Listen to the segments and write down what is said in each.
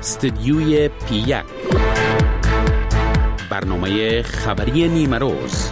استدیوی P1 برنامه خبری نیمه روز.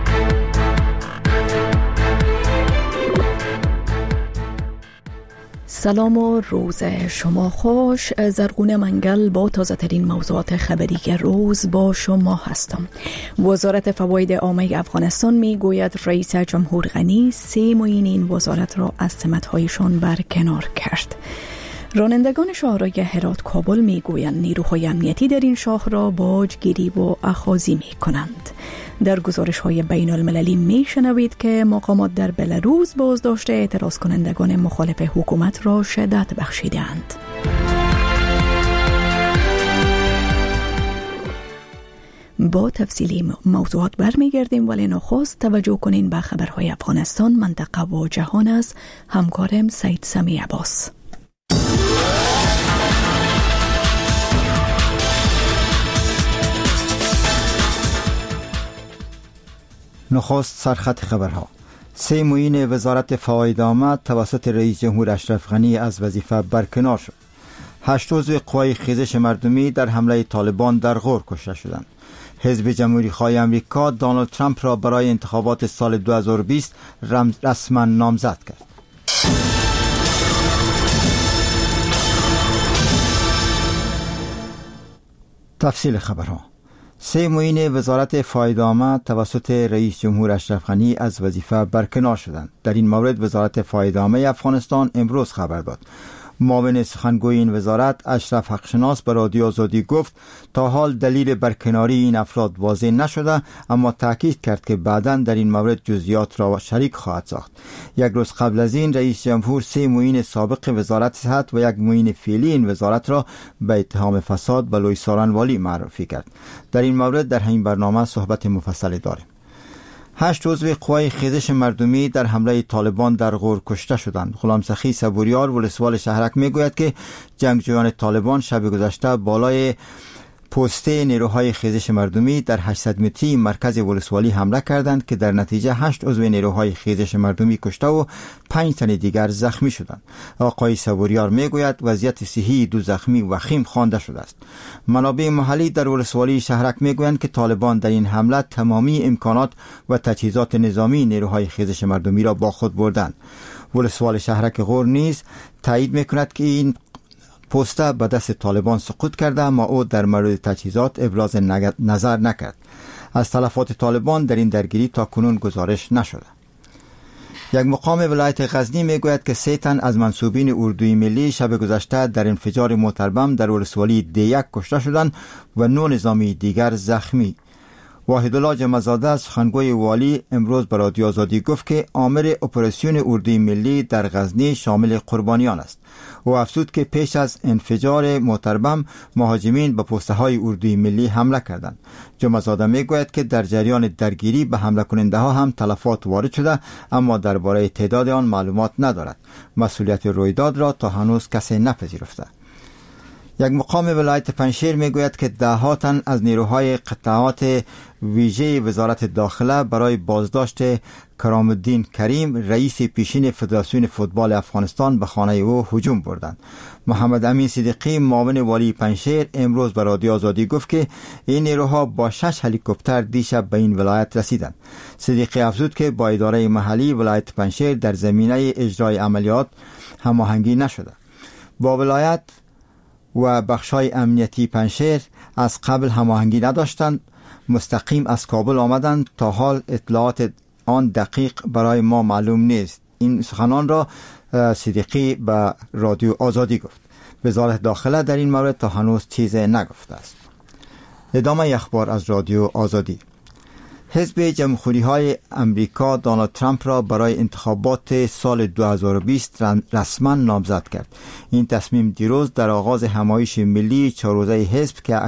سلام و روز شما خوش. زرغون منگل با تازه ترین موضوعات خبری روز با شما هستم. وزارت فواید عامه افغانستان می گوید رئیس جمهور غنی 3 معین این وزارت را از سمت‌هایشان برکنار کرد. رانندگان شاهراه هرات کابل می گویند نیروهای امنیتی در این شهر را باجگیری و اخاذی می کنند. در گزارش های بین المللی می شنوید که مقامات در بلاروس بازداشت اعتراض کنندگان مخالف حکومت را شدت بخشیدند. با تفصیلی موضوعات برمیگردیم، ولی نخست توجه کنین به خبرهای افغانستان، منطقه و جهان از همکارم سید سمی عباس. نخست سرخط خبرها. 3 معین وزارت فواید عامه توسط رئیس جمهور اشرف غنی از وظیفه برکنار شد. 8 عضو قوای خیزش مردمی در حمله طالبان در غور کشته شدند. حزب جمهوری خواه امریکا دونالد ترامپ را برای انتخابات سال 2020 رسما نامزد کرد. تفصیل خبرها. 3 معین وزارت فواید عامه توسط رئیس جمهور اشرف غنی از وظیفه برکنار شدند. در این مورد وزارت فواید عامه افغانستان امروز خبر داد. معاون سخنگوی این وزارت اشرف حقشناس به رادیو آزادی گفت تا حال دلیل برکناری این افراد واضح نشده، اما تاکید کرد که بعداً در این مورد جزئیات را شریک خواهد ساخت. یک روز قبل از این رئیس جمهور 3 معین سابق وزارت صحت و 1 معین فعلی این وزارت را به اتهام فساد و لوی سارنوالی معرفی کرد. در این مورد در همین برنامه صحبت مفصلی داریم. 8 عضو قوای خیزش مردمی در حمله طالبان در غور کشته شدند. غلام سخی صبوریار ولسوال شهرک میگوید که جنگجویان طالبان شب گذشته بالای پسته نیروهای خیزش مردمی در 800 متری مرکز ولسوالی حمله کردند که در نتیجه 8 عضو نیروهای خیزش مردمی کشته و 5 تن دیگر زخمی شدند. آقای صبوریار میگوید وضعیت صحی 2 زخمی وخیم خوانده شده است. منابع محلی در ولسوالی شهرک میگویند که طالبان در این حمله تمامی امکانات و تجهیزات نظامی نیروهای خیزش مردمی را با خود بردند. ولسوال شهرک غور نیز تایید میکند که این پسته به دست طالبان سقوط کرده، اما او در مورد تجهیزات ابراز نظر نکرد. از تلفات طالبان در این درگیری تا کنون گزارش نشده. یک مقام ولایت غزنی میگوید که 3 تن از منسوبین اردوی ملی شب گذشته در انفجار موتر بم در ولسوالی D1 کشته شدند و 9 نظامی دیگر زخمی. واحدالله جمعزاده سخنگوی والی امروز به رادیو آزادی گفت که آمر اپراسیون اردوی ملی در غزنی شامل قربانیان است. او افزود که پیش از انفجار موتر بم مهاجمین به پسته های اردوی ملی حمله کردند. جمعزاده میگوید که در جریان درگیری به حمله کننده ها هم تلفات وارد شده، اما درباره تعداد آن معلومات ندارد. مسئولیت رویداد را تا هنوز کسی نپذیرفته. یک مقام ولایت پنجشیر میگوید که 10 تن از نیروهای قطعات ویژه وزارت داخله برای بازداشت کرام الدین کریم رئیس پیشین فدراسیون فوتبال افغانستان به خانه او هجوم بردند. محمد امین صدیقی معاون والی پنجشیر امروز به رادیو آزادی گفت که این نیروها با 6 هلیکوپتر دیشب به این ولایت رسیدند. صدیقی افزود که با اداره محلی ولایت پنجشیر در زمینه اجرای عملیات هماهنگی نشده. با ولایت و بخشای امنیتی پنجشیر از قبل هماهنگی نداشتند، مستقیم از کابل آمدند. تا حال اطلاعات آن دقیق برای ما معلوم نیست. این سخنان را صدیقی به رادیو آزادی گفت. وزارت داخله در این مورد تا هنوز چیزی نگفته است. ادامه اخبار از رادیو آزادی. حزب جمهوری های امریکا دونالد ترامپ را برای انتخابات سال 2020 رسما نامزد کرد. این تصمیم دیروز در آغاز همایش ملی 4 روزه حزب که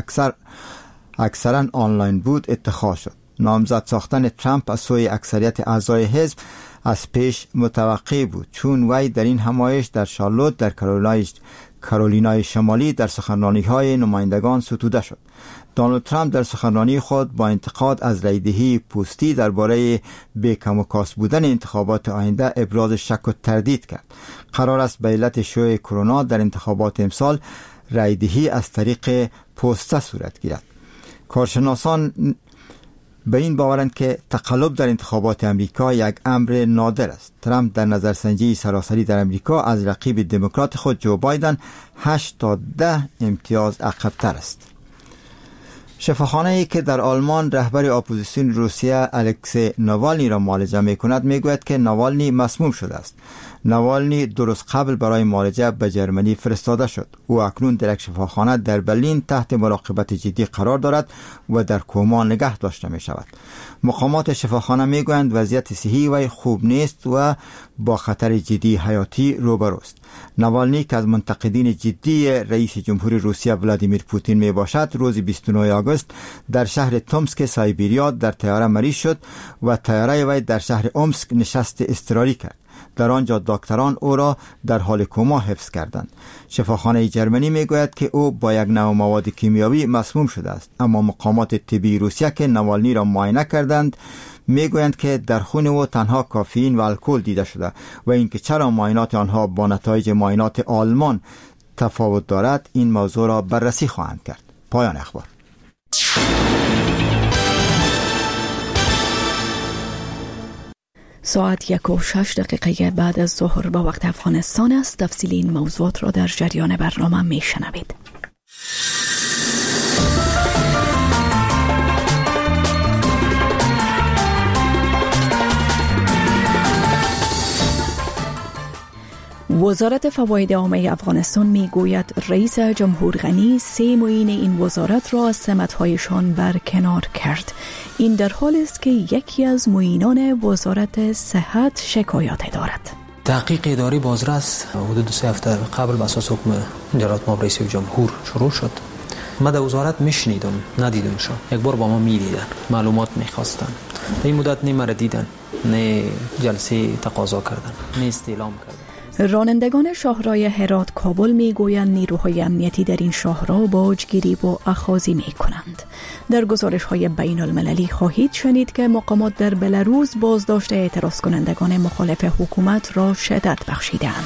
اکثرا آنلاین بود اتخاذ شد. نامزد ساختن ترامپ از سوی اکثریت اعضای حزب از پیش متوقع بود، چون وی در این همایش در شارلوت در کارولینای شمالی در سخنرانی‌های نمایندگان ستوده شد. دونالد ترامپ در سخنرانی خود با انتقاد از رایدهی پوستی درباره بیکم و کاس بودن انتخابات آینده ابراز شک و تردید کرد. قرار است به علت شیوع کرونا در انتخابات امسال رایدهی از طریق پسته صورت گیرد. کارشناسان به این باورند که تقلب در انتخابات امریکا یک امر نادر است. ترامپ در نظرسنجی سراسری در امریکا از رقیب دموکرات خود جو بایدن 8 تا 10 امتیاز عقب‌تر است. شفاخانه‌ای که در آلمان رهبر اپوزیسیون روسیه الکسی ناوالنی را معالجه می‌کند میگوید که ناوالنی مسموم شده است. ناوالنی درست قبل برای معالجه به جرمنی فرستاده شد. او اکنون در یک شفاخانه در برلین تحت مراقبت جدی قرار دارد و در کما نگه داشته می شود. مقامات شفاخانه می گویند وضعیت صحی وی خوب نیست و با خطر جدی حیاتی روبروست. ناوالنی که از منتقدین جدی رئیس جمهور روسیه ولادیمیر پوتین می باشد، روز 29 آگوست در شهر تومسک سایبیریا در طیاره مریض شد و طیاره وی در شهر اومسک نشست اضطراری کرد. در آنجا دکتران او را در حال کما حفظ کردند. شفاخانه جرمنی میگوید که او با یک نوع مواد کیمیایی مسموم شده است، اما مقامات طبی روسیه که ناوالنی را معاینه کردند میگویند که در خون او تنها کافئین و الکل دیده شده و اینکه چرا معاینات آنها با نتایج معاینات آلمان تفاوت دارد این موضوع را بررسی خواهند کرد. پایان اخبار. ساعت 1:06 بعد از ظهر با وقت افغانستان است. تفصیل این موضوعات را در جریان برنامه میشنوید. وزارت فواید عامه افغانستان میگوید رئیس جمهور غنی 3 معین این وزارت را از سمت‌هایشان برکنار کرد. این در حال است که یکی از معینان وزارت صحت شکایات دارد. تحقیق اداری بازرس حدود 2 هفته قبل به اساس حکم جلالت مآب رئیس جمهور شروع شد. ما در وزارت میشنیدم، ندیدمشون. یک بار با ما میدیدن، معلومات میخواستن. این مدت نه مرا دیدن، نه جلسه تقاضا کردن، نه استعلام کردن. رانندگان شاهراه هرات کابل میگویند نیروهای امنیتی در این شاهراه باجگیری و اخاذی میکنند. در گزارش‌های بین المللی خواهید شنید که مقامات در بلاروس بازداشت اعتراض کنندگان مخالف حکومت را شدت بخشیدند.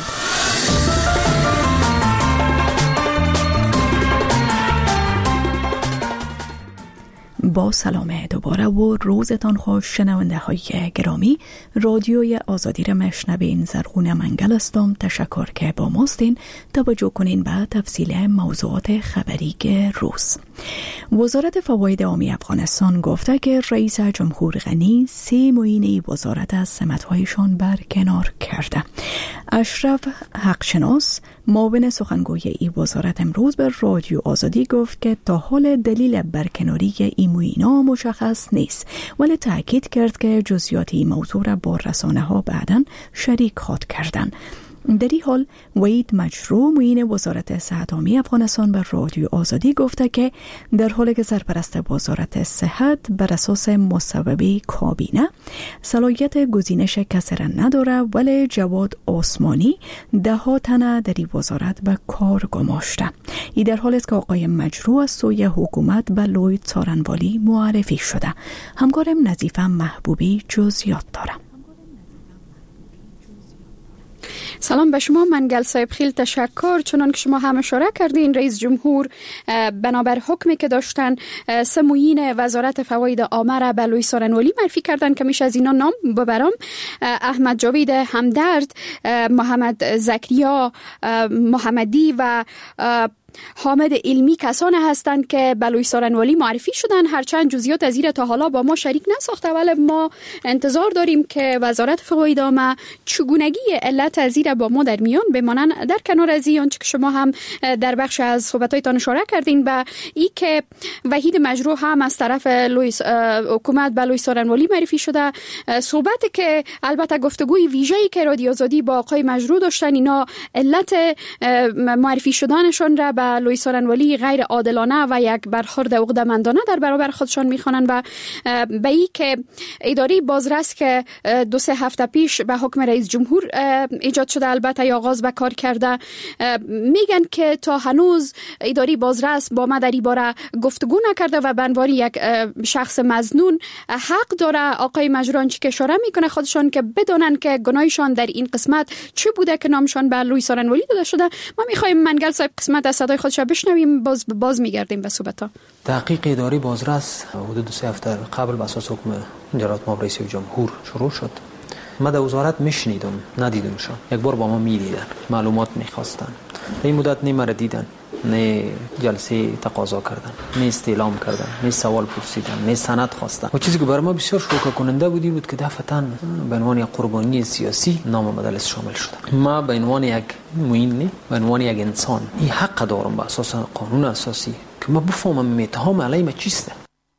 با سلام دوباره و روزتان خوش شنونده های گرامی. رادیوی آزادی را مشنوین. زرغونه منگل هستم. تشکر که با ماستین. توجه کنین به تفصیل موضوعات خبری روز. وزارت فواید عامه افغانستان گفته که رئیس جمهور غنی 3 معین وزارت از سمت‌هایشان برکنار کرده. اشرف حقشناس معاون سخنگوی این وزارت امروز به رادیو آزادی گفت که تا حال دلیل برکناری این معینا مشخص نیست، ولی تاکید کرد که جزئیات این موضوع را با رسانه‌ها بعداً شریک خواهد کردند. در این حال وحید مجروح معین وزارت صحت عامه افغانستان به رادیو آزادی گفته که در حالی که سرپرست وزارت صحت بر اساس مصوبه کابینه صلاحیت گزینش کسی را نداره، ولی جواد عثمانی 10 تنه در این وزارت به کار گماشته. این در حالی است که آقای مجروح از سوی حکومت به لوید سارنوالی معرفی شده. همکارم نظیفه محبوبی جزئیات داره. سلام به شما منگل صاحب، خیلی تشکر. چنان که شما هم اشاره کردین رئیس جمهور بنابر حکمی که داشتن 3 معین وزارت فواید عامه را به لوید سارنوالی معرفی کردن که میشه از اینا نام ببرم: احمد جاوید همدرد، محمد زکریا محمدی و حامد علمی کسانی هستند که به لوید سارنوالی معرفی شدن. هرچند جزئیات از این تا حالا با ما شریک نساخته، ولی ما انتظار داریم که وزارت فواید عامه چگونگی علت از این با ما در میان بمانند. در کنار از این آنچه که شما هم در بخش از صحبت‌هایتان اشاره کردین به این که وحید مجروح هم از طرف حکومت به لوید سارنوالی معرفی شده، صحبتی که البته گفتگوی ویژه‌ای که رادیو آزادی با آقای مجروح داشتن، اینا علت معرفی شدنشان را به لوید سارنوالی غیر عادلانه و یک برخورد عقده‌مندانه در برابر خودشان میخوانند و به این که اداره بازرس که 2-3 هفته پیش به حکم رئیس جمهور ایجاد شده، البته آغاز به کار کرده، میگن که تا هنوز اداره بازرس با ما در این باره گفتگو نکرده و به عنوان یک شخص مظنون حق داره آقای مجروح چی که اشاره میکنه خودشان که بدونن که گناهشان در این قسمت چه بوده که نامشان به لوید سارنوالی داده شده. ما میخوایم منگل صاحب قسمت از صدای صدای خودش بشنویم، باز میگردیم به صحبت ها. تحقیق اداری بازرس حدود 2 هفته قبل بر اساس حکم جلالت مآب رئیس جمهور شروع شد. ما در وزارت میشنیدم، ندیدمشان. یک بار با ما میدیدن، معلومات میخواستن. این مدت نه مرا دیدن، نه جلسه تقاضا کردن، نه استعلام کردن، نه سوال پرسیدن، نه سند خواستن. و چیزی که برای ما بسیار شوکه کننده بود که دفعتاً به عنوان یک قربانی سیاسی نام مدلس شامل شدم. ما به عنوان یک معین، به عنوان یک انسان، این حق دارم به اساس قانون اساسی که ما بفهمم اتهام علی ما چیسته.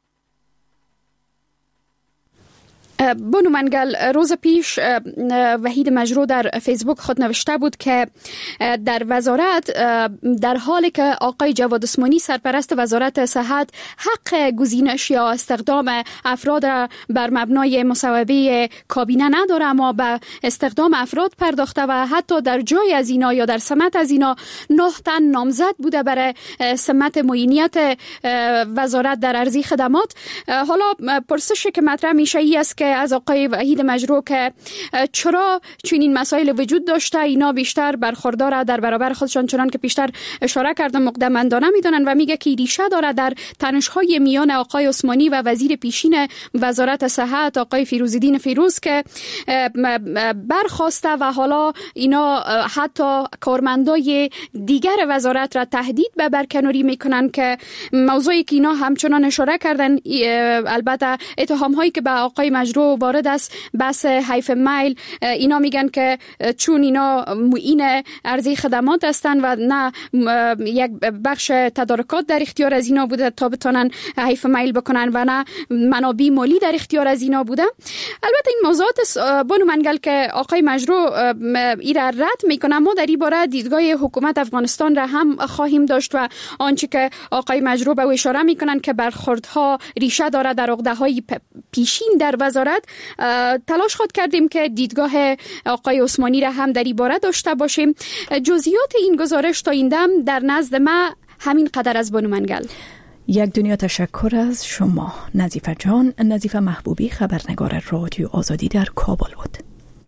بانو منگل، روز پیش وحید مجروح در فیسبوک خود نوشته بود که در وزارت در حالی که آقای جواد عثمانی سرپرست وزارت صحت حق گزینش یا استخدام افراد را بر مبنای مصوبه کابینه نداره، اما به استخدام افراد پرداخته و حتی در جای از اینا یا در سمت از اینا 9 تن نامزد بوده برای سمت معینیت وزارت در ارضی خدمات. حالا پرسشی که مطرح میشه ای است که از آقای وحید مجروح که چرا چنین مسائل وجود داشته، اینا بیشتر برخوردار در برابر خودشان، چنان که بیشتر اشاره کردم، مقدماندانه میدونن و میگه که ریشه داره در تنش‌های میان آقای عثمانی و وزیر پیشین وزارت صحت آقای فیروزالدین فیروز که برخواسته و حالا اینا حتی کارمندای دیگر وزارت را تهدید به برکناری میکنن که موضوعی که اینا همچنان اشاره کردن. البته اتهام هایی که به آقای مجروح وارد است بحث حیف میل، اینا میگن که چون اینا معین ارضی خدمات هستن و نه یک بخش تدارکات در اختیار از اینا بوده تا بتونن حیف میل بکنن و نه منابع مالی در اختیار از اینا بوده. البته این موضوعات بانو منگل که آقای مجروح ایره رد میکنه، ما در این باره دیدگاه حکومت افغانستان را هم خواهیم داشت و آنچه که آقای مجروح به اشاره میکنن که برخوردها ریشه داره در عقده‌های پیشین در وزارت، تلاش خود کردیم که دیدگاه آقای عثمانی را هم در این باره داشته باشیم. جزئیات این گزارش تا این دم در نزد ما همین قدر از بانو منگل. یک دنیا تشکر از شما نظیفه جان. نظیفه محبوبی، خبرنگار رادیو آزادی در کابل بود.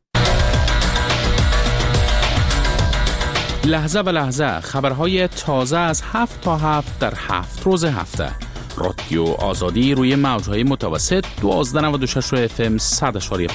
لحظه به لحظه خبرهای تازه از 7 تا 7 در 7 روز هفته. رادیو آزادی روی موجهای متوسط 1296 FM 100.5.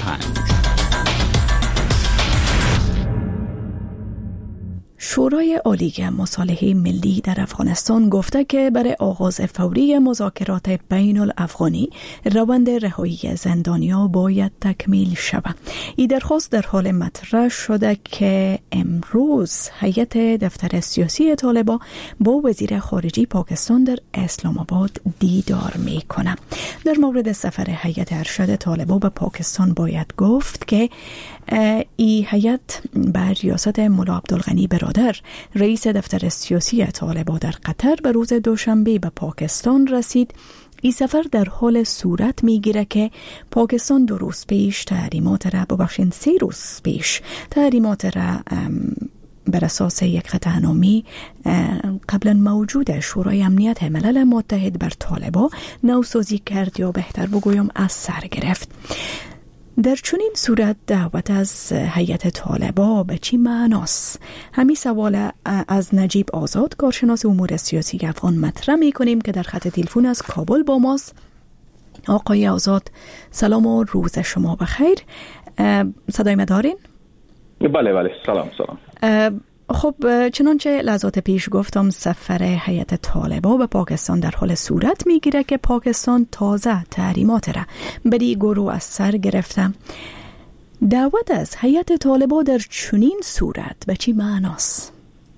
شورای عالی مصالحه ملی در افغانستان گفته که برای آغاز فوری مذاکرات بین الافغانی روند رهایی زندانیا باید تکمیل شود. این درخواست در حال مطرح شده که امروز هیئت دفتر سیاسی طالبان با وزیر خارجه پاکستان در اسلام آباد دیدار میکنه. در مورد سفر هیئت ارشد طالبان به پاکستان باید گفت که این هیئت بر ریاست ملا عبدالغنی برادر رئیس دفتر سیاسی طالبان در قطر به روز دوشنبه به پاکستان رسید. این سفر در حال صورت میگیره که پاکستان 2 روز پیش تحریمات را 3 روز پیش تحریمات را بر اساس یک قطعنامه قبلا موجود شورای امنیت ملل متحد بر طالبان نوسازی کرد یا بهتر بگویم از سر گرفت. در چنین صورت دعوت از هیئت طالبان به چی معناست؟ همین سوال از نجیب آزاد، کارشناس امور سیاسی افغان مطرح می‌کنیم که در خط تلفن از کابل با ماست. آقای آزاد، سلام و روز شما بخیر. صدای ما دارین؟ بله سلام. خب چنانچه لحظات پیش گفتم، سفر هیئت طالبان به پاکستان در حال صورت میگیره که پاکستان تازه تحریمات را بری گروه از سر گرفته. دعوت از هیئت طالبان در چنین صورت به چی معناست؟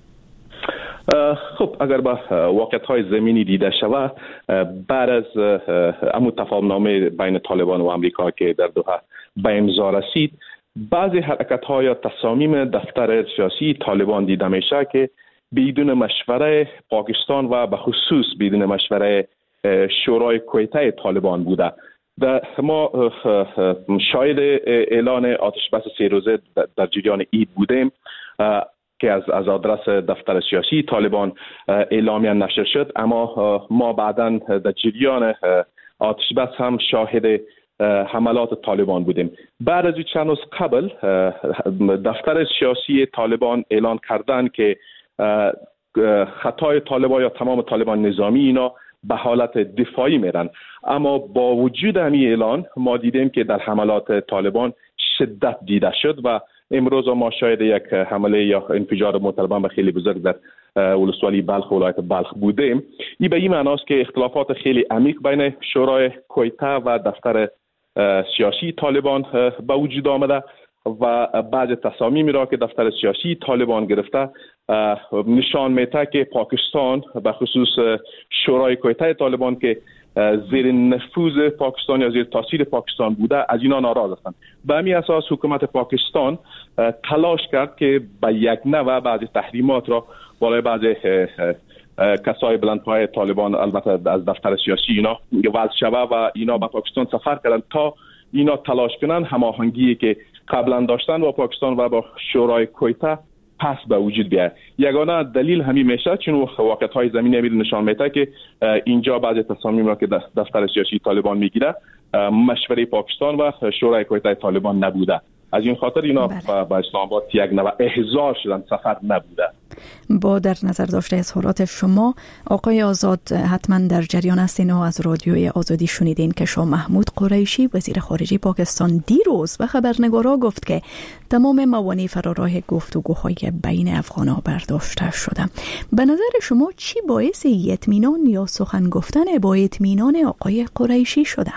خب اگر با واقعیت‌های زمینی دیده شود، بعد از امو تفاهم‌نامه بین طالبان و آمریکا که در دوحه به امضا رسید، بعضی حرکت‌ها یا تصامیم دفتر سیاسی طالبان دیده میشه که بدون مشوره پاکستان و به خصوص بدون مشوره شورای کویته طالبان بوده. ما شاهد اعلان آتش بس 3 روزه در جریان عید بودیم که از آدرس دفتر سیاسی طالبان اعلامیه نشر شد، اما ما بعداً در جریان آتش بس هم شاهد حملات طالبان بودیم. بعد از چند روز قبل دفتر سیاسی طالبان اعلان کردند که خطای طالبان یا تمام طالبان نظامی اینا به حالت دفاعی میرن. اما با وجود همین اعلان ما دیدیم که در حملات طالبان شدت دیده شد و امروز ما شاید یک حمله یا انفجار مطلبان خیلی بزرگ در ولسوالی بلخ ولایت بلخ بودیم. این به این معناست که اختلافات خیلی عمیق بین شورای کویته و دفتر سیاسی طالبان به وجود آمده و بعض تصامیمی را که دفتر سیاسی طالبان گرفته نشان میده که پاکستان به خصوص شورای کویته طالبان که زیر نفوذ پاکستان یا زیر تاثیر پاکستان بوده از اینا ناراض هستند. به همین اساس حکومت پاکستان تلاش کرد که به یک نوع بعضی تحریمات را بالای بعضی کسای بلندپایه طالبان البته از دفتر سیاسی اینا وضع شوه و اینا به پاکستان سفر کردن تا اینا تلاش کنن هماهنگی که قبلا داشتن با پاکستان و با شورای کویته پس به وجود بیاید. یگانه دلیل همین میشه چون واقعیت‌های زمینی میره نشان میده که اینجا بعضی تصامیم را که دفتر سیاسی طالبان میگیره مشوره پاکستان و شورای کویته طالبان نبوده. از این خاطر اینا به اسلام آباد یک نوع احضار شدن، سفر نبوده. با در نظر داشته اظهارات شما آقای آزاد حتما در جریان هستین و از رادیوی آزادی شنیدین که شاه محمود قریشی وزیر خارجه پاکستان دیروز و خبرنگارا گفت که تمام موانع فراراه گفتگوهای بین افغان‌ها برداشته شده. به نظر شما چی باعث اطمینان یا سخن گفتن با اطمینان آقای قریشی شده؟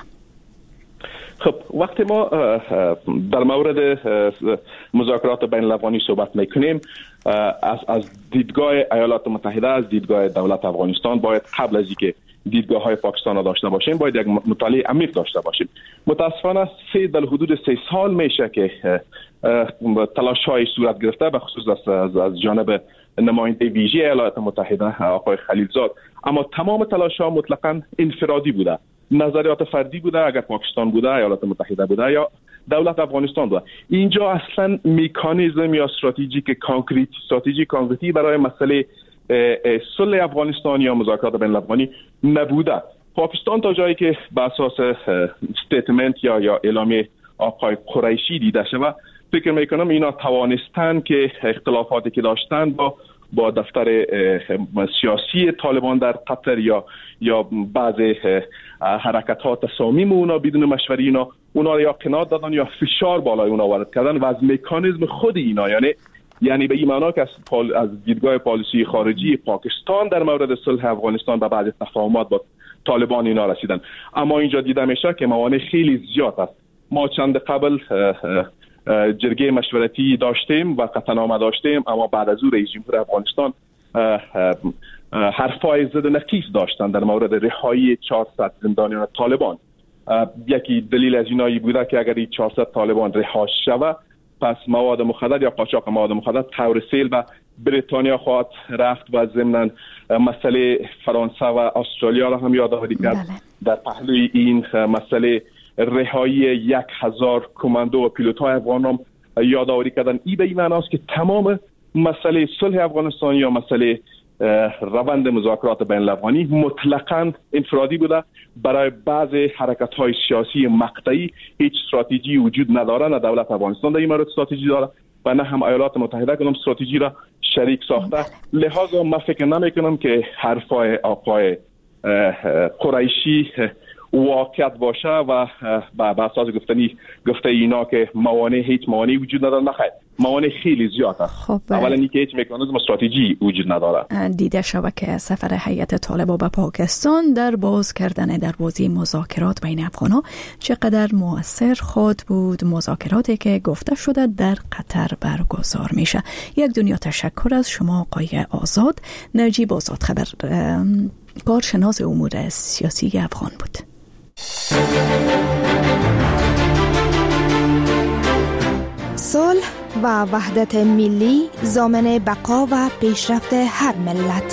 خب وقتی ما در مورد مذاکرات بین الافغانی صحبت میکنیم از دیدگاه ایالات متحده، از دیدگاه دولت افغانستان باید قبل از اینکه دیدگاه های پاکستان را داشته باشیم باید یک مطالعه عمیق داشته باشیم. متاسفانه در حدود 3 سال میشه که تلاش های صورت گرفته به خصوص از جانب نماینده ویژه ایالات متحده آقای خلیلزاد، اما تمام تلاش ها مطلقاً انفرادی بوده، نظریات فردی بوده، اگر پاکستان بوده، ایالات متحده بوده یا دولت افغانستان بوده. اینجا اصلا مکانیزم یا استراتژی کانکریتی برای مسئله صلح افغانستان یا مذاکرات بین الافغانی نبوده. پاکستان تا جایی که به اساس استیتمنت یا اعلامیه آقای قریشی دیده شده، فکر میکنم اینا توانستن که اختلافاتی که داشتن با دفتر سیاسی طالبان در قطر یا بعض حرکت ها تصامیم اونا بدون مشوره اونا یا قناعت دادن یا فشار بالای اونا وارد کردن و از مکانیزم خود اینا یعنی به این معنا که از دیدگاه پالیسی خارجی پاکستان در مورد صلح افغانستان به بعض تفاهمات با طالبان اینا رسیدن. اما اینجا دیده میشه که موانع خیلی زیاد است. ما چند قبل جرگه مشورتی داشتیم و قطعنامه داشتیم، اما بعد از او رئیس جمهور افغانستان حرفای ضد نقیص داشتن در مورد رهایی 400 زندانیان طالبان. یکی دلیل از اینایی بوده که اگر این 400 طالبان رها شود پس مواد مخدر یا قاچاق مواد مخدر طور سیل به بریتانیا خواهد رفت و ضمن مسئله فرانسه و استرالیا را هم یادآوری کرد. در پهلوی این مسئله رهایی 1000 کماندو و پیلوت‌های افغان هم یادآوری کردن. این به این معناست که تمام مسئله صلح افغانستان یا مسئله روند مذاکرات بین الافغانی مطلقاً انفرادی بوده. برای بعض حرکت‌های سیاسی مقطعی هیچ استراتژی وجود نداره، نه دولت افغانستان در این مورد استراتژی داره و نه هم ایالات متحده کدام استراتژی را شریک ساخته. لذا من فکر نمی‌کنم که حرفای آقای قریشی واقعیت باشه و به اساس گفته اینا که هیچ موانعی وجود نداره. نخیر، موانع خیلی زیاد است. خب اولا اینکه هیچ مکانیزم استراتژی وجود نداره. دیده شود که سفر هیئت طالبان به پاکستان در باز کردن دروازه مذاکرات بین افغان‌ها چقدر مؤثر خواهد بود. مذاکراتی که گفته شده در قطر برگزار میشه. یک دنیا تشکر از شما آقای آزاد. نجیب آزاد کارشناس امور سیاسی افغان بود. صلح و وحدت ملی ضامن بقا و پیشرفت هر ملت.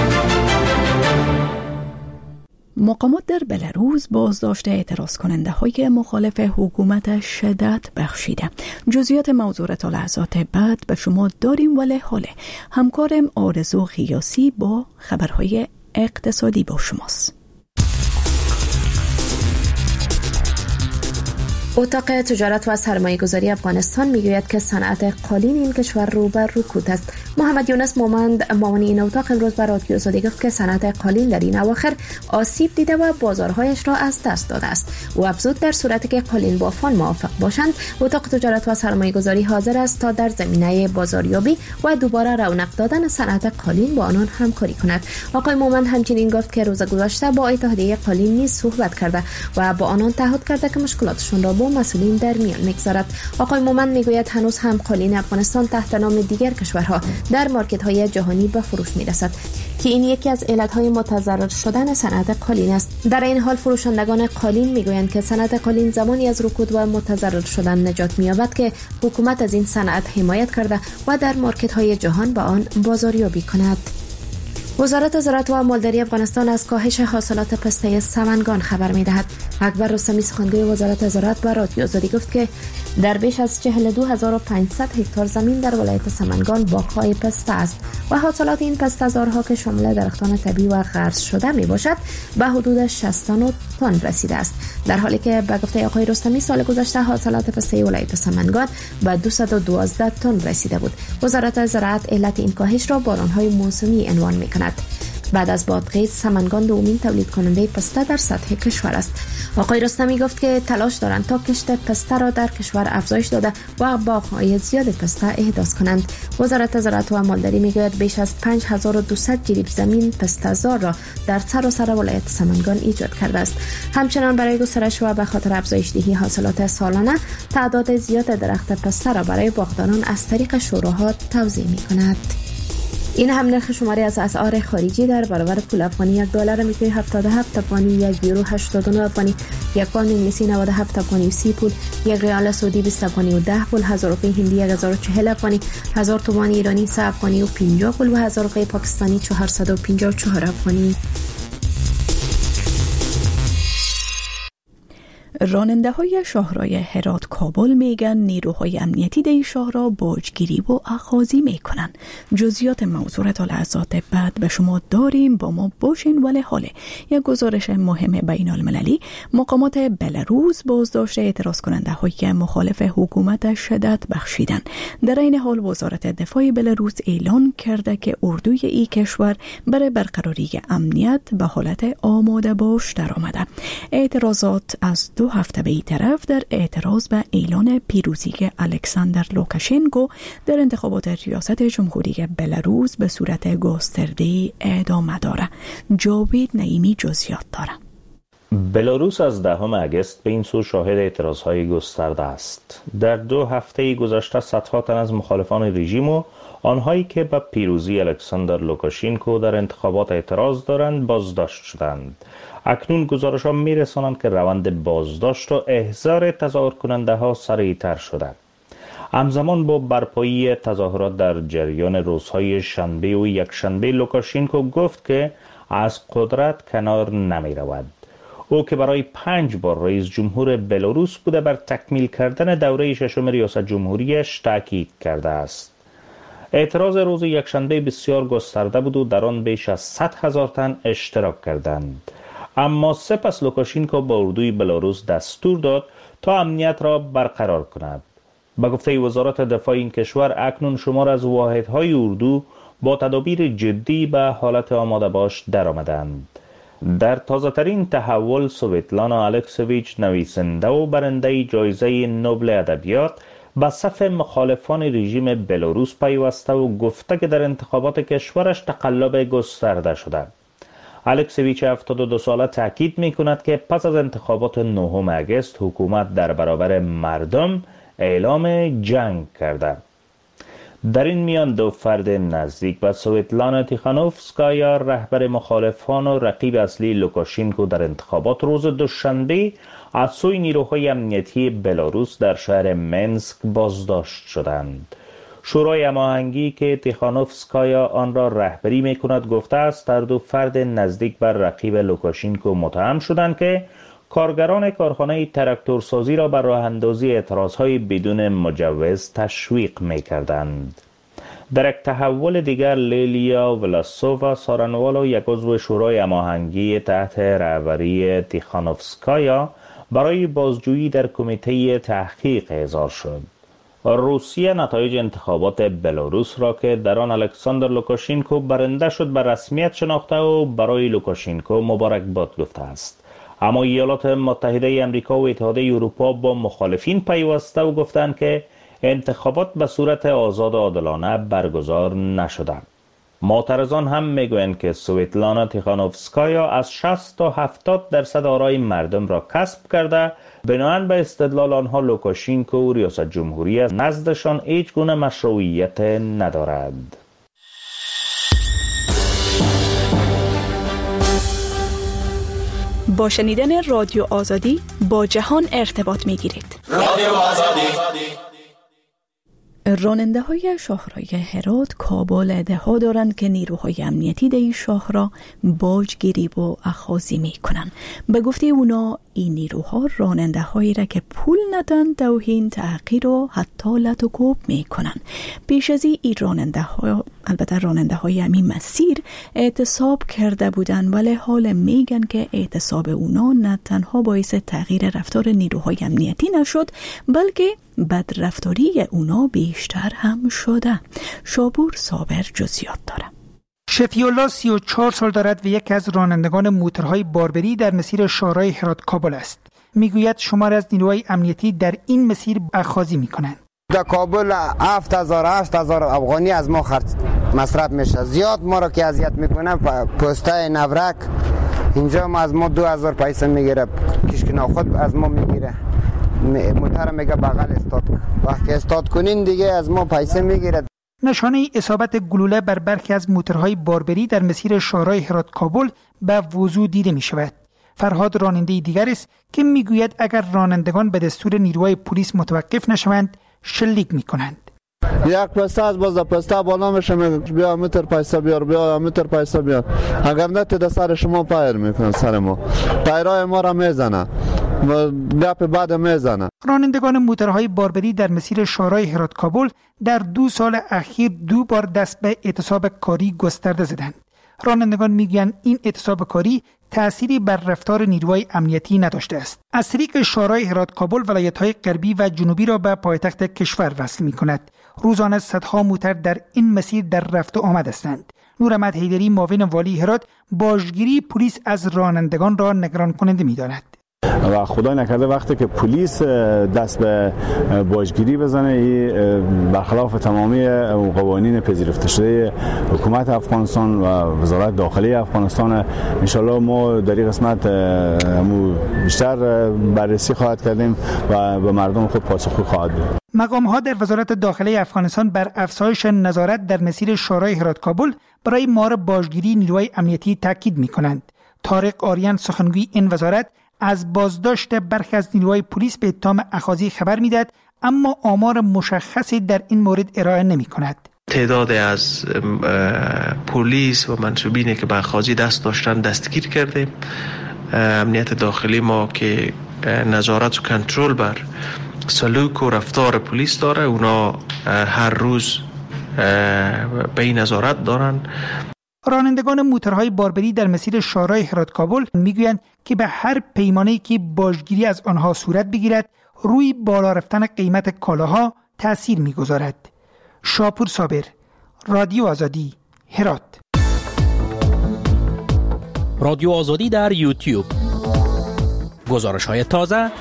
مقامات در بلاروس بازداشت اعتراض کننده های مخالف حکومت شدت بخشیده. جزئیات موضوع را تا لحظات بعد به شما داریم، ولی حاله همکارم آرزو خیاسی با خبرهای اقتصادی با شماست. اتاق تجارت و سرمایه‌گذاری افغانستان میگوید که صنعت قالین این کشور رو بر رکود است. محمد یونس مومند معاون این اتاق امروز به رادیو آزادی گفت که صنعت قالین در این اواخر آسیب دیده و بازارهایش را از دست داده است. او افزود در صورتی که قالین بافان موافق باشند، اتاق تجارت و سرمایه‌گذاری حاضر است تا در زمینه بازاریابی و دوباره رونق دادن صنعت قالین با آنان همکاری کند. آقای مومند همچنین گفت که روز گذشته با اتحادیه قالین نیز صحبت کرده و با آنان تعهد کرده که مشکلاتشان را با مسئولین در میان میگذارد. آقای مومند میگوید هنوز هم قالین افغانستان تحت نام دیگر کشورها در مارکت‌های جهانی به فروش میرسد که این یکی از علت‌های متضرر شدن صنعت قالین است. در این حال فروشندگان قالین میگویند که صنعت قالین زمانی از رکود و متضرر شدن نجات می‌یابد که حکومت از این صنعت حمایت کرده و در مارکت‌های جهان با آن بازاریابی کند. وزارت زراعت و مالداری افغانستان از کاهش حاصلات پسته سمنگان خبر می‌دهد. اکبر رستمی سخنگوی وزارت زراعت به رادیو آزادی گفت که در بیش از 42500 هکتار زمین در ولایت سمنگان باغ‌های پسته است و حاصلات این پسته زارها که شامل درختان طبیعی و قرض شده میباشد به حدود 69 تن رسیده است، در حالی که به گفته آقای رستمی سال گذشته حاصلات پسته ولایت سمنگان به 212 تن رسیده بود. وزارت زراعت علت این کاهش را باران‌های موسمی عنوان می‌کند. بعد از بادغیس سمنگان دومین تولید کننده پسته در سطح کشور است. آقای رستمی گفت که تلاش دارند تا کشت پسته را در کشور افزایش داده و باغ‌های زیاد پسته احداث کنند. وزارت زراعت و مالداری میگوید بیش از 5200 جریب زمین پسته زار را در سراسر ولایت سمنگان ایجاد کرده است. همچنان برای گسترش و به خاطر افزایش دهی حاصلات سالانه تعداد زیاد درخت پسته را برای باغداران از طریق شوراها توزیع می‌کند. این هم نرخ شماری از اسعار خارجی در برابر پول افغانی: $1 آمریکایی 77 افغانی، 1 یورو 89 افغانی، 1 پوند انگلیسی 97 افغانی و 30 پول، 1 ریال سعودی 20 افغانی و 10 پول، 1000 روپیه هندی 1040 افغانی، 1000 تومان ایرانی 3 افغانی و 50 پول و 1000 روپیه پاکستانی 454 افغانی. راننده های شاهراه هرات کابل میگن نیروهای امنیتی در شاهراه باجگیری و اخاذی میکنن. جزئیات موضوع تا لحظات بعد به شما داریم، با ما باشین. ولی حاله یک گزارش مهم بین المللی: مقامات بلاروس بازداشت اعتراض کننده های مخالف حکومت شدت بخشیدن. در این حال وزارت دفاع بلاروس اعلان کرده که اردوی این کشور برای برقراری امنیت به حالت آماده باش در آمده. اعتراضات از 2 هفته به این طرف در اعتراض به اعلان پیروزی الکساندر لوکاشنکو در انتخابات ریاست جمهوری بلاروس به صورت گسترده ادامه داره. جاوید نعیمی جزئیات داره. بلاروس از 10 اگست به این سو شاهد اعتراضهای گسترده است. در 2 هفته گذشته صدها تن از مخالفان رژیم و آنهایی که به پیروزی الکساندر لوکاشنکو در انتخابات اعتراض دارند بازداشت شدند. اکنون گزارش ها می رسانند که روند بازداشت و احضار تظاهر کننده ها سریعتر شده. همزمان با برپایی تظاهرات در جریان روزهای شنبه و یکشنبه، لوکاشنکو گفت که از قدرت کنار نمی رود. او که برای 5 بار رئیس جمهور بلاروس بوده، بر تکمیل کردن دوره 6 ریاست جمهوریش تاکید کرده است. اعتراض روز یکشنبه بسیار گسترده بود و در آن بیش از 100,000 تن اشتراک کردند. اما سپس لوکاشنکو با اردوی بلاروس دستور داد تا امنیت را برقرار کند. به گفته وزارت دفاع این کشور، اکنون شمار از واحدهای اردو با تدابیر جدی به حالت آماده باش در آمدند. در تازه ترین تحول، سویتلانا الکسیویچ، نویسنده و برنده جایزه نوبل ادبیات، به صف مخالفان رژیم بلاروس پیوسته و گفته که در انتخابات کشورش تقلب گسترده شده. الکسیویچ 72 ساله تاکید می کند که پس از انتخابات 9 اگست حکومت در برابر مردم اعلام جنگ کرده. در این میان 2 فرد نزدیک به سویتلانا تیخانوفسکایا، رهبر مخالفان و رقیب اصلی لوکاشنکو در انتخابات روز دوشنبه، از سوی نیروهای امنیتی بلاروس در شهر منسک بازداشت شدند. شورای هماهنگی که تیخانوفسکایا آن را رهبری می کند گفته است هر 2 فرد نزدیک بر رقیب لوکاشنکو متهم شدند که کارگران کارخانه تراکتورسازی را بر راه اندازی اعتراضهای بدون مجوز تشویق می کردند. در یک تحول دیگر، لیلیا ولاسووا سارنوالا، یک عضو شورای هماهنگی تحت رهبری تیخانوفسکایا، برای بازجویی در کمیته تحقیق احضار شد. روسیه نتایج انتخابات بلاروس را که در آن الکساندر لوکاشنکو برنده شد به رسمیت شناخته و برای لوکاشنکو مبارکباد گفته است. اما ایالات متحده آمریکا و اتحادیه اروپا با مخالفین پیوسته و گفتند که انتخابات به صورت آزاد و عادلانه برگزار نشده. معترضان هم میگویند که سویتلانا تیخانوفسکایا از 60 تا 70% آرای مردم را کسب کرده. بنابراین به استدلال آنها لوکاشنکو و ریاست جمهوری نزدشان هیچ گونه مشروعیت ندارد. با شنیدن رادیو آزادی با جهان ارتباط میگیرید. رادیو آزادی. راننده های شاهراه هرات کابل ادعا دارند که نیروهای امنیتی در این شهر را باجگیری و اخاذی می کنند. به گفته اونا این نیروها راننده هایی را که پول ندن توهین، تحقیر و حتی لط و کوب می کنند. پیش از این راننده ها، البته راننده های همین مسیر اعتصاب کرده بودند، ولی حال میگن که اعتصاب اونا نه تنها باعث تغییر رفتار نیروهای امنیتی نشد، بلکه بدرفتاری اونا بیشتر هم شده. شابور صابر جزئیات داره. شفیالله 34 سال دارد و یکی از رانندگان موتورهای باربری در مسیر شاهراه هرات کابل است. میگوید شمار از نیروهای امنیتی در این مسیر اخاذی میکنند. در کابل 7000 افغانی از ما خرج مصرف میشه. زیاد ما را که اذیت میکنه پستای نورک اینجا ما از ما 2000 پیسه میگیره، کشکنا خود از ما میگیره، موتر میگه بغل استاد، وقتی استاد کنین دیگه از ما پیسه میگیره. نشانه اصابت گلوله بر برخی از موتورهای باربری در مسیر شاهراه هرات کابل به وضوح دیده می شود. فرهاد راننده دیگر است که میگوید اگر رانندگان به دستور نیروهای پلیس متوقف نشوند شلیک می کنند. یک پسته از باز پسته بالا میشه، بیا متر پیسه بیار، بیا متر پیسه بیار. اگر نه تا سر شما پایر میکنن، سر ما پایرای ما را میزنه و گپ بعد میزنه. رانندگان موتورهای باربری در مسیر شاهراه هرات کابل در 2 سال اخیر 2 بار دست به اعتصاب کاری گسترده زدند. رانندگان میگویند این اعتصاب کاری تأثیری بر رفتار نیروهای امنیتی نداشته است. از طریق شاهراه هرات کابل ولایت‌های غربی و جنوبی را به پایتخت کشور وصل می‌کند. روزانه صدها موتر در این مسیر در رفت و آمد هستند. نوراحمد حیدری معاون والی هرات باجگیری پلیس از رانندگان را نگران کننده می‌داند. و خدای نکرده وقتی که پلیس دست به باجگیری بزنه برخلاف تمامی قوانین پذیرفته شده حکومت افغانستان و وزارت داخلی افغانستان، انشالله ما در این قسمت بیشتر بررسی خواهد کردیم و به مردم خود پاسخگو خواهد بود. مقام‌ها در وزارت داخلی افغانستان بر افزایش نظارت در مسیر شاهراه هرات کابل برای مهار باجگیری نیروهای امنیتی تاکید می‌کنند. طارق آریان سخنگوی این وزارت از بازداشت برخی از نیروهای پلیس به اتهام اخاذی خبر میدهد، اما آمار مشخصی در این مورد ارائه نمی کند. تعداد از پلیس و منصوبینی که به اخاذی دست داشتن دستگیر کردیم. امنیت داخلی ما که نظارت و کنترل بر سلوک و رفتار پلیس داره، اونا هر روز به این نظارت دارن. رانندگان موتورهای باربری در مسیر شاهراه هرات کابل میگویند که به هر پیمانه‌ای که باجگیری از آنها صورت بگیرد روی بالا رفتن قیمت کالاها تأثیر میگذارد. شاپور صابر، رادیو آزادی، هرات. رادیو آزادی در یوتیوب. گزارش‌های تازه.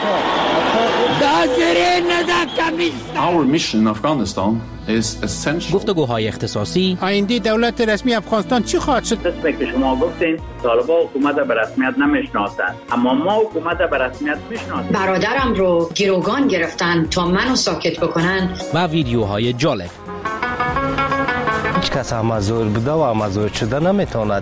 Our mission in Afghanistan is essential. گفتگوهای اختصاصی. آینده دولت رسمی افغانستان چی خواهد شد؟ مثل که شما گفتین طالبان حکومت به رسمیت نمیشناسند، اما ما حکومت به رسمیت میشناسیم. برادرم رو گروگان گرفتن تا منو ساکت بکنن. و ویدیوهای جالب. هیچ کس مزور بوده و مزور شده نمیتواند.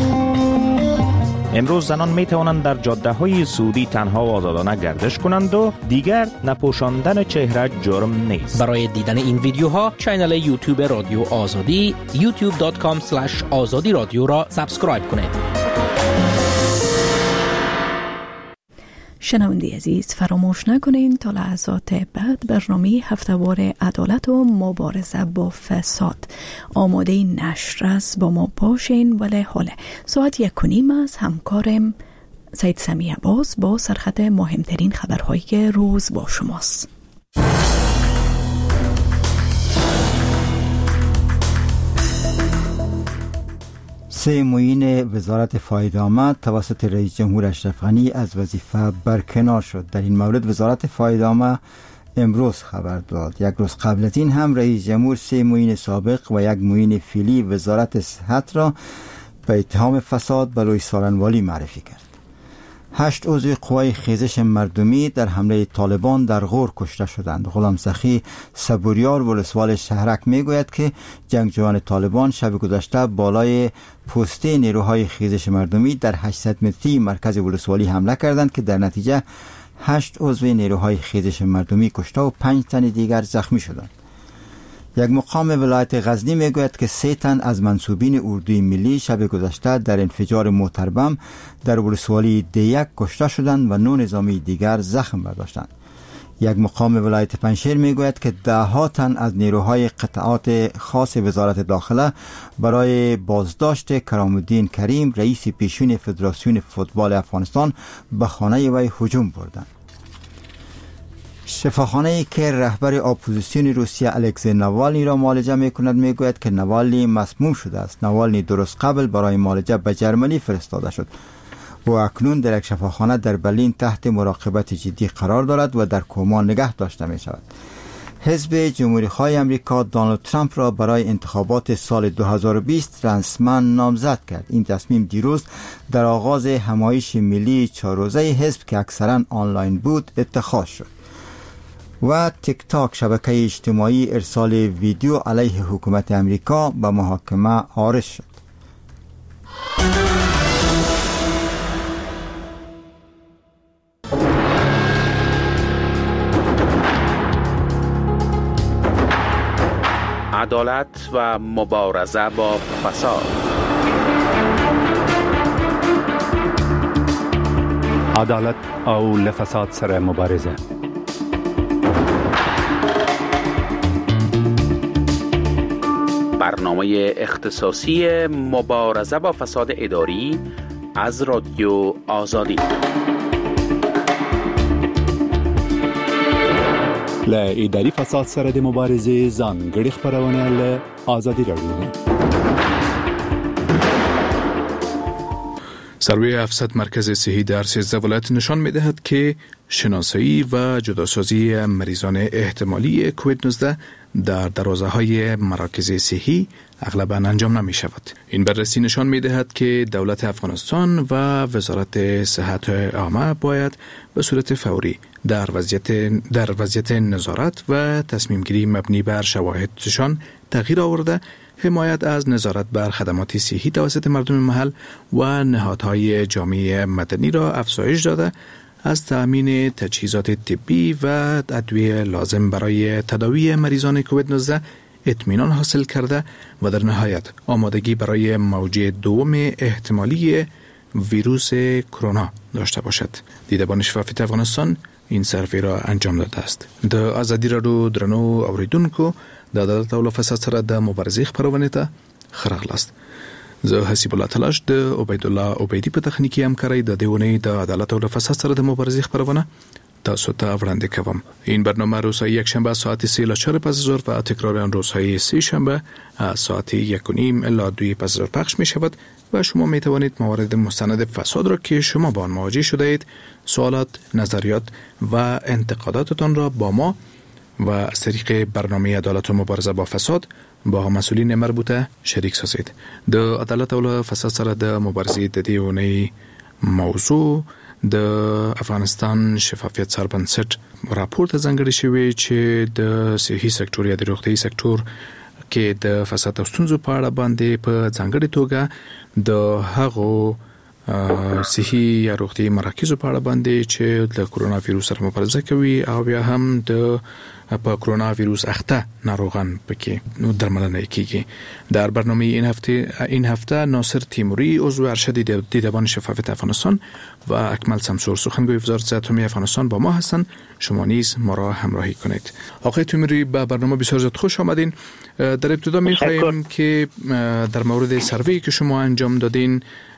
امروز زنان می توانند در جاده های سعودی تنها و آزادانه گردش کنند و دیگر نپوشاندن چهره جرم نیست. برای دیدن این ویدیوها کانال یوتیوب رادیو آزادی youtube.com/azadi رادیو را سابسکرایب کنید. شنونده عزیز، فراموش نکنین تا لحظات بعد برنامه هفته‌وار عدالت و مبارزه با فساد آماده نشر است. با ما باشین. ولی حالا ساعت 1:30 است. همکارم سید سمی عباس با سرخط مهمترین خبرهای روز با شماست. سه معین وزارت فایده آمد توسط رئیس جمهور اشرف غنی از وظیفه برکنار شد. در این مورد وزارت فایده آمد امروز خبر داد. یک روز قبل از این هم رئیس جمهور سه معین سابق و یک معین فعلی وزارت صحت را به اتهام فساد به روی سارنوالی معرفی کرد. 8 عضو قوای خیزش مردمی در حمله طالبان در غور کشته شدند. غلام سخی صبوریار ولسوال شهرک میگوید که جنگجویان طالبان شب گذشته بالای پسته نیروهای خیزش مردمی در 800 متری مرکز ولسوالی حمله کردند که در نتیجه 8 عضو نیروهای خیزش مردمی کشته و 5 تن دیگر زخمی شدند. یک مقام ولایت غزنی میگوید که 3 تن از منسوبین اردوی ملی شب گذشته در انفجار موتر بم در ولسوالی دیک کشته شدند و 9 نظامی دیگر زخم برداشتند. یک مقام ولایت پنشیر میگوید که 10 تن از نیروهای قطعات خاص وزارت داخله برای بازداشت کرامالدین کریم رئیس پیشین فدراسیون فوتبال افغانستان به خانه وی هجوم بردند. شفاخانه‌ای که رهبر اپوزیسیون روسیه الکسی ناوالنی را معالجه می‌کند میگوید که ناوالنی مسموم شده است. ناوالنی درست قبل برای معالجه به جرمنی فرستاده شد و اکنون در یک شفاخانه در برلین تحت مراقبت جدی قرار دارد و در کما نگه داشته می‌شود. حزب جمهوری‌خواه امریکا دونالد ترامپ را برای انتخابات سال 2020 رسما نامزد کرد. این تصمیم دیروز در آغاز همایش ملی 4 روزه حزب که اکثرا آنلاین بود اتخاذ شد. و تیک تاک شبکه اجتماعی ارسال ویدیو علیه حکومت امریکا به محاکمه عارض شد. عدالت و مبارزه با فساد. عدالت او لفساد سره مبارزه. برنامه اختصاصی مبارزه با فساد اداری از رادیو آزادی. ل اداري فساد سره د مبارزې ځانګړي خبرونه له آزادي رادیو. سروی 700 مرکز صحی در 13 ولایت نشان می‌دهد که شناسایی و جداسازی مریضان احتمالی کووید 19 در دروازه‌های مراکز صحی اغلباً انجام نمی‌شود. این بررسی نشان می‌دهد که دولت افغانستان و وزارت صحت عامه باید به صورت فوری در وضعیت نظارت و تصمیم گیری مبنی بر شواهدشان تغییر آورده، حمایت از نظارت بر خدمات صحی توسط مردم محل و نهادهای جامعه مدنی را افزایش داده، از تأمین تجهیزات طبی و ادویه لازم برای تداوی مریضان کووید 19 اطمینان حاصل کرده و در نهایت آمادگی برای موج دوم احتمالی ویروس کرونا داشته باشد. دیدبان شفافیت افغانستان این سروی را انجام داده است. د آزادی رادیو درنو اوریدونکو د عدالت او فساد سره د مبارزې خبرونه ته خراغلاست. زه حسیب الله تلاش د عبید الله عبیدی په تخنیکی همکاری د دیونی د عدالت او فساد سره د مبارزې خبرونه تاسو ته وړاندې کوم. این برنامه روزهای یکشنبه ساعت 3 الی 4 پس از ظهر و تکرار آن روزهای سه شنبه از ساعت 1:30 الی 2 پس از ظهر پخش می شود و شما می توانید موارد مستند فساد را که شما با آن مواجه شده اید، سوالات، نظریات و انتقاداتتان را با ما و از طریق برنامه عدالت و مبارزه با فساد با مسئولین مربوطه شریک سازید. د عدالت او فساد سره د مبارزې د دیونی موضوع د افغانستان شفافیت سربنسټ راپور ته ځانګړی شوی چې د صحي سکتور یا د روغتي سکتور کې د فساد او ستونزو په اړه باندې په ځانګړي توګه د هغو صحي یا روغتي مراکزو په اړه باندې چې د کرونا ویروس سره مبارزه کوي او بیا هم د په کرونا ویروس اخته ناروغان پکې درملنه کیږي. در برنامه این هفته ناصر تیموری عضو ارشد دیدبان شفافیت افغانستان و اکمل سمسور سخنگوی وزارت صحت عامه افغانستان با ما هستند. شما نیز ما را همراهی کنید. آقای تیموری به برنامه بسیار زیاد خوش آمدین. در ابتدا می‌خوایم که در مورد سروی که شما انجام دادین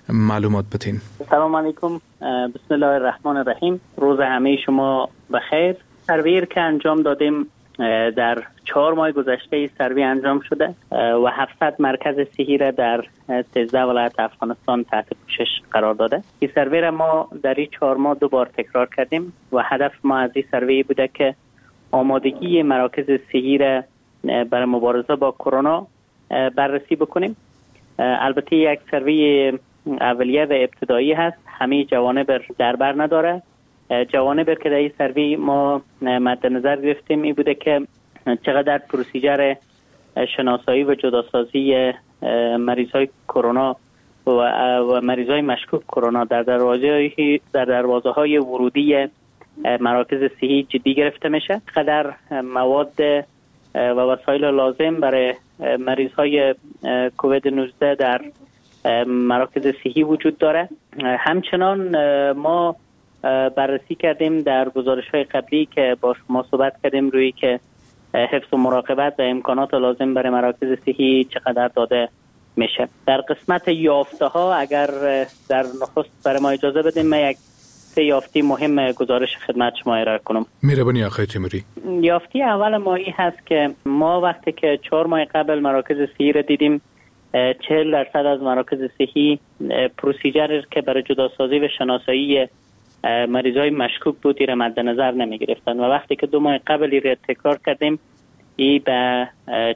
معلومات بتین. سلام علیکم، بسم الله الرحمن الرحیم. روز همه شما بخیر. سرویر که انجام دادیم در 4 ماه گذشته سروی انجام شده و 700 مرکز صحی را در 13 ولایت افغانستان تحت پوشش قرار داده. این سروی را ما در این 4 ماه 2 بار تکرار کردیم و هدف ما از این سروی بوده که آمادگی مراکز صحی را برای مبارزه با کرونا بررسی بکنیم. البته یک سروی اولیه و ابتدایی هست، همه جوانب در بر نداره. جوانب که در این سروی ما مد نظر گرفتیم این بوده که چقدر پروسیجر شناسایی و جداسازی مریضای کرونا و مریضای مشکوک کرونا در دروازه های ورودی مراکز صحی جدی گرفته میشه، چقدر مواد و وسایل لازم برای مریض های کووید 19 در مراکز صحی وجود داره. همچنان ما بررسی کردیم در گزارش‌های قبلی که با شما صحبت کردیم روی که حفظ و مراقبت و امکانات لازم برای مراکز صحی چقدر داده میشه. در قسمت یافته ها اگر در نخست برای ما اجازه بدیم من یک 3 یافته مهم گزارش خدمت شما ارائه کنم. مهربانی آقای تیموری. یافته اول ما این هست که ما وقتی که 4 ماه قبل مراکز صحی را دیدیم 40% از مراکز صحی پروسیجر که برای جداسازی و شناسایی مریضای مشکوک بود را مد نظر نمی گرفتن و وقتی که 2 ماه قبل را تکرار کردیم این به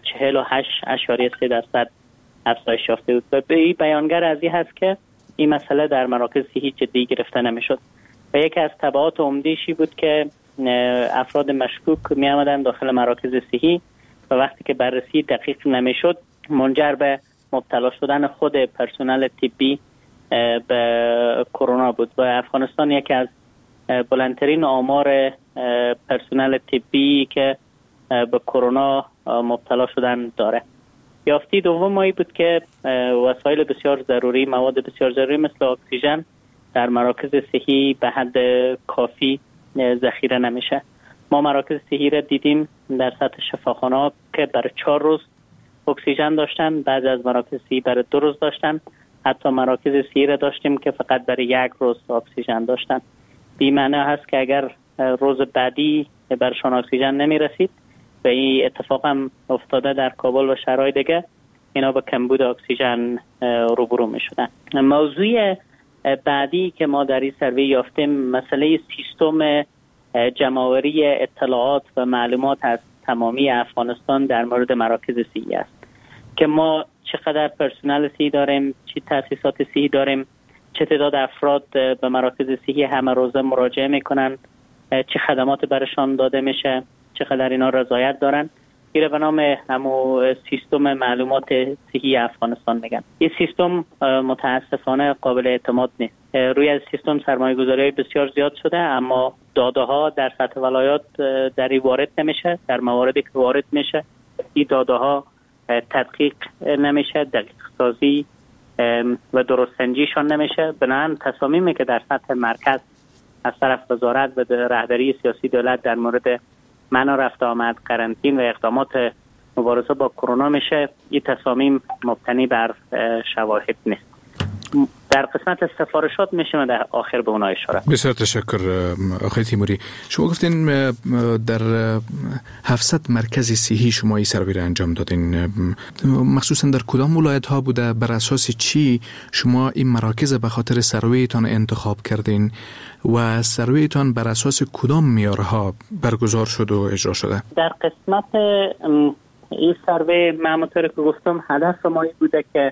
48.3% افزایش یافته بود و این بیانگر از این هست که این مسئله در مراکز صحی جدی گرفته نمی شد و یکی از تبعات عمده‌ای بود که افراد مشکوک می آمدن داخل مراکز صحی و وقتی که بررسی دقیق نمی شد منجر به مبتلا شدن خود پرسنل طبی به کرونا بود و افغانستان یکی از بلندترین آمار پرسنل طبی که به کرونا مبتلا شدن داره. یافته دوم مایی بود که وسایل بسیار ضروری، مواد بسیار ضروری مثل اکسیژن در مراکز صحی به حد کافی ذخیره نمیشه. ما مراکز صحی را دیدیم در سطح شفاخانه‌ها که برای 4 روز اکسیژن داشتن، بعضی از مراکز صحی برای 2 روز داشتن، حتی مراکز صحی را داشتیم که فقط برای 1 روز اکسیژن داشتن. بی معنی هست که اگر روز بعدی برشان اکسیژن نمی رسید و این اتفاق هم افتاده در کابل و شهرهای دیگه، اینا به کمبود اکسیژن روبرو می شدن. موضوع بعدی که ما در این سروی یافتیم مسئله سیستم جمع‌آوری اطلاعات و معلومات از تمامی افغانستان در مورد مراکز صحی است که ما چقدر پرسنل صحی داریم، چه تأسیسات صحی داریم، چه تعداد افراد به مراکز صحی همه روزه مراجعه میکنن، چه خدمات برشان داده میشه، چقدر اینا رضایت دارن. این به نام همو سیستم معلومات صحی افغانستان میگن. این سیستم متاسفانه قابل اعتماد نیست. روی از سیستم سرمایه‌گذاری بسیار زیاد شده اما داده ها در سطح ولایات در این وارد نمیشه. در مواردی که وارد میشه این داده ها تدقیق نمیشه، دقیق سازی و درست سنجیشان نمیشه. بنابراین تصامیمی که در سطح مرکز از طرف وزارت و رهبری سیاسی دولت در مورد منع رفت آمد، قرنطین و اقدامات مبارزه با کرونا میشه، این تصامیم مبتنی بر شواهد نیست. در قسمت سفارشات میشه در آخر به اونها اشاره. بسیار تشکر آقای تیموری. شما گفتین در 700 مرکز صحی شما این سروی را انجام دادین، مخصوصا در کدام ولایت ها بوده؟ بر اساس چی شما این مراکز به خاطر سرویتان انتخاب کردین و سرویتان بر اساس کدام معیارها برگزار شد و اجرا شده؟ در قسمت این سروی همونطور که گفتم هدف ما این بوده که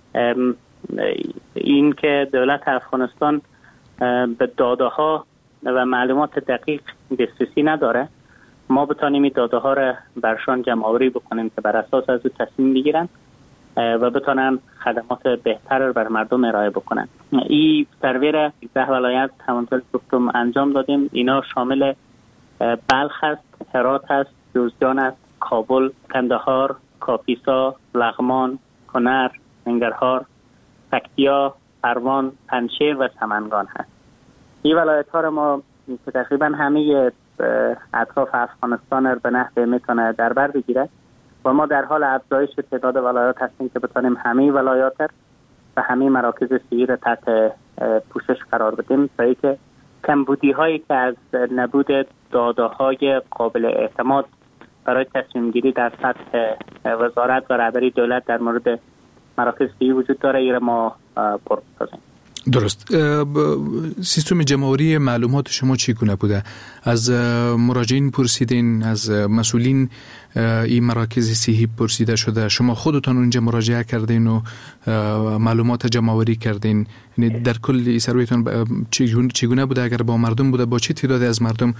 این که دولت افغانستان به داده ها و معلومات دقیق دسترسی نداره، ما بتانیم این داده ها را برشان جمع آوری بکنیم که بر اساس از او تصمیم بگیرن و بتانن خدمات بهتر را بر مردم ارائه بکنن. این سروی را 10 ولایت همونطور که گفتم انجام دادیم. اینا شامل بلخ است، هرات است، جوزجان است، کابل، کندهار، کاپیسا، لغمان، کنر، ننگرهار، پکتیا، پروان، پنجشیر و سمنگان هست. این ولایت ها را ما که تقریبا همه اطراف افغانستان را به نحوی میتونه در بر بگیره و ما در حال افزایش تعداد ولایات هستیم که بتانیم همه ولایات را و همه مراکز صحی را تحت پوشش قرار بدیم تا اینکه کمبودی هایی که از نبود داده های قابل اعتماد برای تصمیم گیری در سطح وزارت و رهبری دولت در مورد مراکز صحی وجود داره، این ما پر بسازیم. درست. سیستم جمع‌آوری معلومات شما چگونه بوده؟ از مراجعین پرسیدین، از مسئولین این مراکز صحی پرسیده شده، شما خودتان اونجا مراجعه کردین و معلومات جمع‌آوری کردین؟ یعنی در کل سرویتون چگونه بوده؟ اگر با مردم بوده، با چه تعدادی از مردم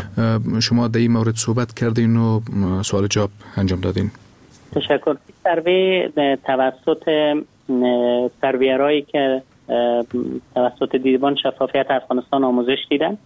شما در این مورد صحبت کردین و سوال جواب انجام دادین؟ تشکر. سروی توسط سرویرایی که توسط دیوان شفافیت افغانستان آموزش دیدن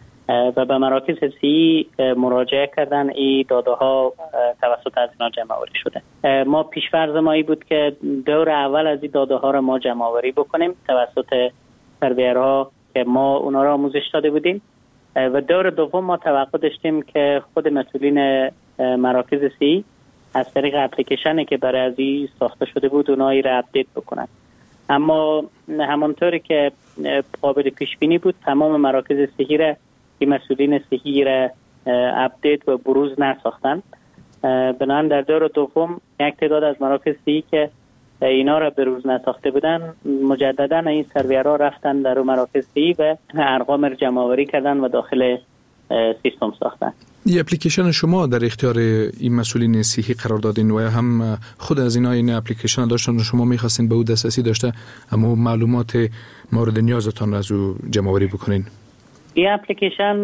و به مراکز صحی مراجعه کردن، این داده ها توسط از اینا جمع آوری شده. ما پیش‌فرض ما این بود که دور اول از این داده ها را ما جمع آوری بکنیم توسط سرویرها که ما اونا را آموزش داده بودیم، و دور دوم ما توقع داشتیم که خود مسئولین مراکز صحی از طریق اپلیکیشنی که برای از این ساخته شده بود اونایی را اپدیت بکنن. اما همانطوری که قابل پیش بینی بود تمام مراکز صحی را که مسئولین صحی را اپدیت و بروز نساختن. بنابراین در دور دوم یک تعداد از مراکز صحی که اینا را بروز نساخته بودن مجددا این سرویرها رفتن در مراکز صحی و ارقام را جمع آوری کردن و داخل سیستم ساختن. این اپلیکیشن شما در اختیار این مسئولین صحی قرار دادین و هم خود از این اپلیکیشن داشتن و شما می‌خواستین به او دسترسی داشته اما معلومات مورد نیازتان از او جمع آوری بکنین؟ این اپلیکیشن